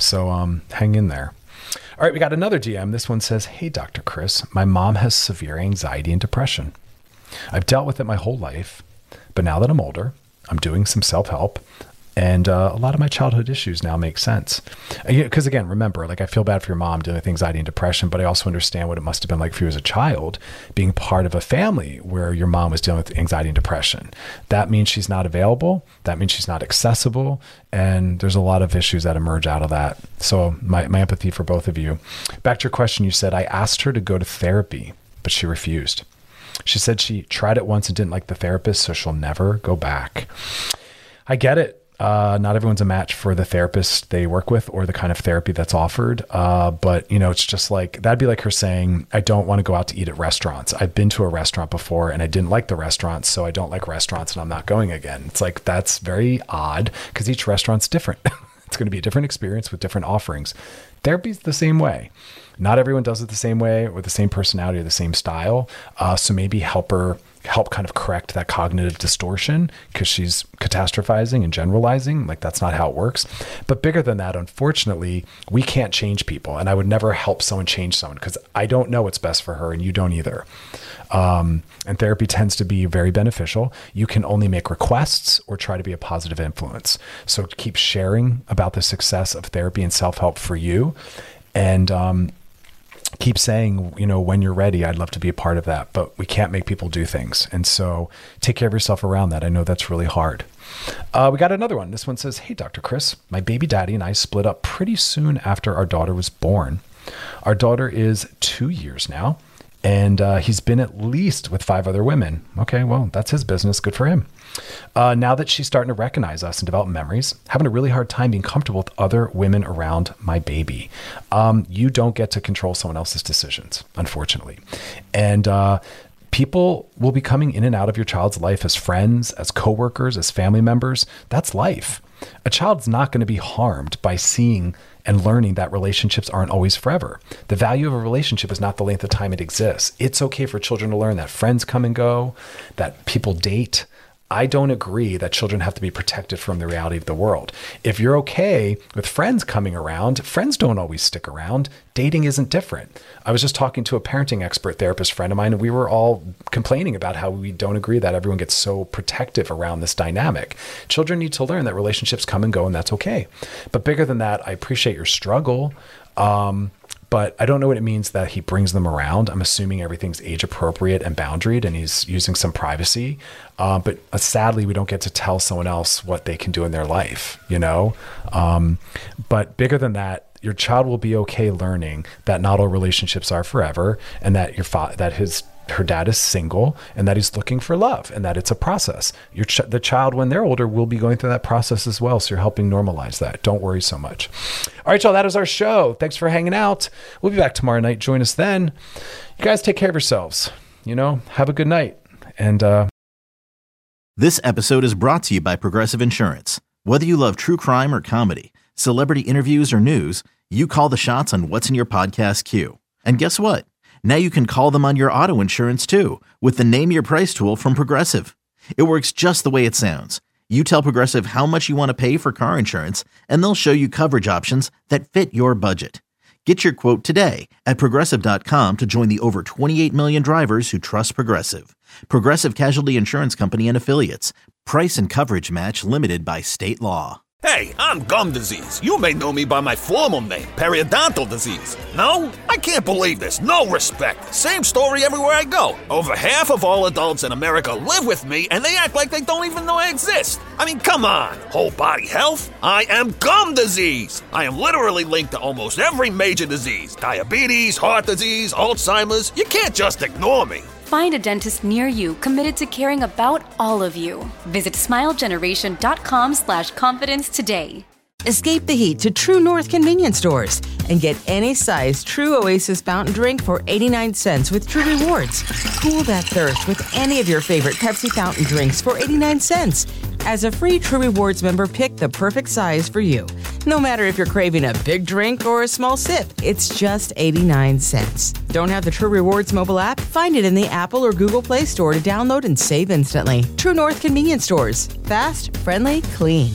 So hang in there. All right, we got another DM. This one says, "Hey, Dr. Chris, my mom has severe anxiety and depression. I've dealt with it my whole life, but now that I'm older, I'm doing some self-help, and a lot of my childhood issues now make sense." Because again, remember, like I feel bad for your mom dealing with anxiety and depression, but I also understand what it must have been like for you as a child, being part of a family where your mom was dealing with anxiety and depression. That means she's not available. That means she's not accessible. And there's a lot of issues that emerge out of that. So my empathy for both of you. Back to your question, you said, I asked her to go to therapy, but she refused. She said she tried it once and didn't like the therapist, so she'll never go back. I get it. Not everyone's a match for the therapist they work with or the kind of therapy that's offered. But it's just like, that'd be like her saying, I don't want to go out to eat at restaurants. I've been to a restaurant before and I didn't like the restaurant, so I don't like restaurants and I'm not going again. It's like, that's very odd because each restaurant's different. It's going to be a different experience with different offerings. Therapy's the same way. Not everyone does it the same way or the same personality or the same style. So maybe help her help kind of correct that cognitive distortion because she's catastrophizing and generalizing. Like, that's not how it works. But bigger than that, unfortunately, we can't change people. And I would never help someone change someone because I don't know what's best for her and you don't either. And therapy tends to be very beneficial. You can only make requests or try to be a positive influence. So keep sharing about the success of therapy and self-help for you. And keep saying, when you're ready, I'd love to be a part of that, but we can't make people do things. And so take care of yourself around that. I know that's really hard. We got another one. This one says, "Hey, Dr. Chris, my baby daddy and I split up pretty soon after our daughter was born. Our daughter is 2 years now, and he's been at least with 5 other women." Okay, well, that's his business. Good for him. Now that she's starting to recognize us and develop memories, having a really hard time being comfortable with other women around my baby. You don't get to control someone else's decisions, unfortunately. And people will be coming in and out of your child's life as friends, as coworkers, as family members. That's life. A child's not going to be harmed by seeing and learning that relationships aren't always forever. The value of a relationship is not the length of time it exists. It's okay for children to learn that friends come and go, that people date. I don't agree that children have to be protected from the reality of the world. If you're okay with friends coming around, friends don't always stick around. Dating isn't different. I was just talking to a parenting expert therapist friend of mine, and we were all complaining about how we don't agree that everyone gets so protective around this dynamic. Children need to learn that relationships come and go, and that's okay. But bigger than that, I appreciate your struggle. But I don't know what it means that he brings them around. I'm assuming everything's age appropriate and boundaried and he's using some privacy. But sadly, we don't get to tell someone else what they can do in their life, But bigger than that, your child will be okay learning that not all relationships are forever and that her dad is single and that he's looking for love and that it's a process. The child, when they're older, will be going through that process as well. So you're helping normalize that. Don't worry so much. All right, y'all, that is our show. Thanks for hanging out. We'll be back tomorrow night. Join us then. You guys take care of yourselves. Have a good night. And this episode is brought to you by Progressive Insurance. Whether you love true crime or comedy, celebrity interviews or news, you call the shots on what's in your podcast queue. And guess what? Now you can call them on your auto insurance too with the Name Your Price tool from Progressive. It works just the way it sounds. You tell Progressive how much you want to pay for car insurance, and they'll show you coverage options that fit your budget. Get your quote today at Progressive.com to join the over 28 million drivers who trust Progressive. Progressive Casualty Insurance Company and Affiliates. Price and coverage match limited by state law. Hey, I'm gum disease. You may know me by my formal name, periodontal disease. No? I can't believe this. No respect. Same story everywhere I go. Over half of all adults in America live with me, and they act like they don't even know I exist. I mean, come on. Whole body health? I am gum disease. I am literally linked to almost every major disease. Diabetes, heart disease, Alzheimer's. You can't just ignore me. Find a dentist near you committed to caring about all of you. Visit smilegeneration.com/confidence today. Escape the heat to True North convenience stores and get any size True Oasis fountain drink for 89 cents with True Rewards. Cool that thirst with any of your favorite Pepsi fountain drinks for 89 cents. As a free True Rewards member, pick the perfect size for you. No matter if you're craving a big drink or a small sip, it's just 89 cents. Don't have the True Rewards mobile app? Find it in the Apple or Google Play Store to download and save instantly. True North convenience stores. Fast, friendly, clean.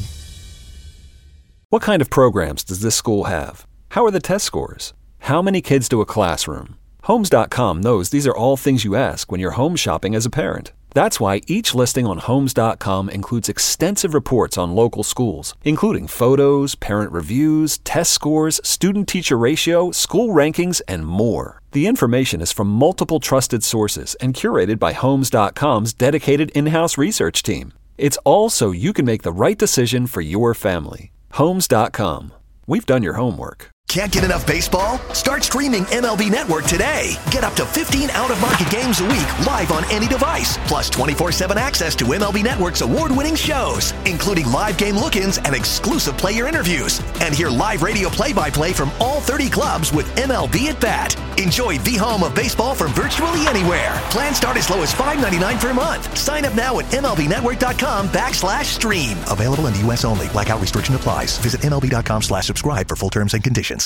What kind of programs does this school have? How are the test scores? How many kids do a classroom? Homes.com knows these are all things you ask when you're home shopping as a parent. That's why each listing on Homes.com includes extensive reports on local schools, including photos, parent reviews, test scores, student-teacher ratio, school rankings, and more. The information is from multiple trusted sources and curated by Homes.com's dedicated in-house research team. It's all so you can make the right decision for your family. Homes.com. We've done your homework. Can't get enough baseball? Start streaming MLB Network today. Get up to 15 out-of-market games a week live on any device. Plus 24/7 access to MLB Network's award-winning shows, including live game look-ins and exclusive player interviews. And hear live radio play-by-play from all 30 clubs with MLB at Bat. Enjoy the home of baseball from virtually anywhere. Plans start as low as $5.99 per month. Sign up now at MLBnetwork.com/stream. Available in the U.S. only. Blackout restriction applies. Visit MLB.com/subscribe for full terms and conditions.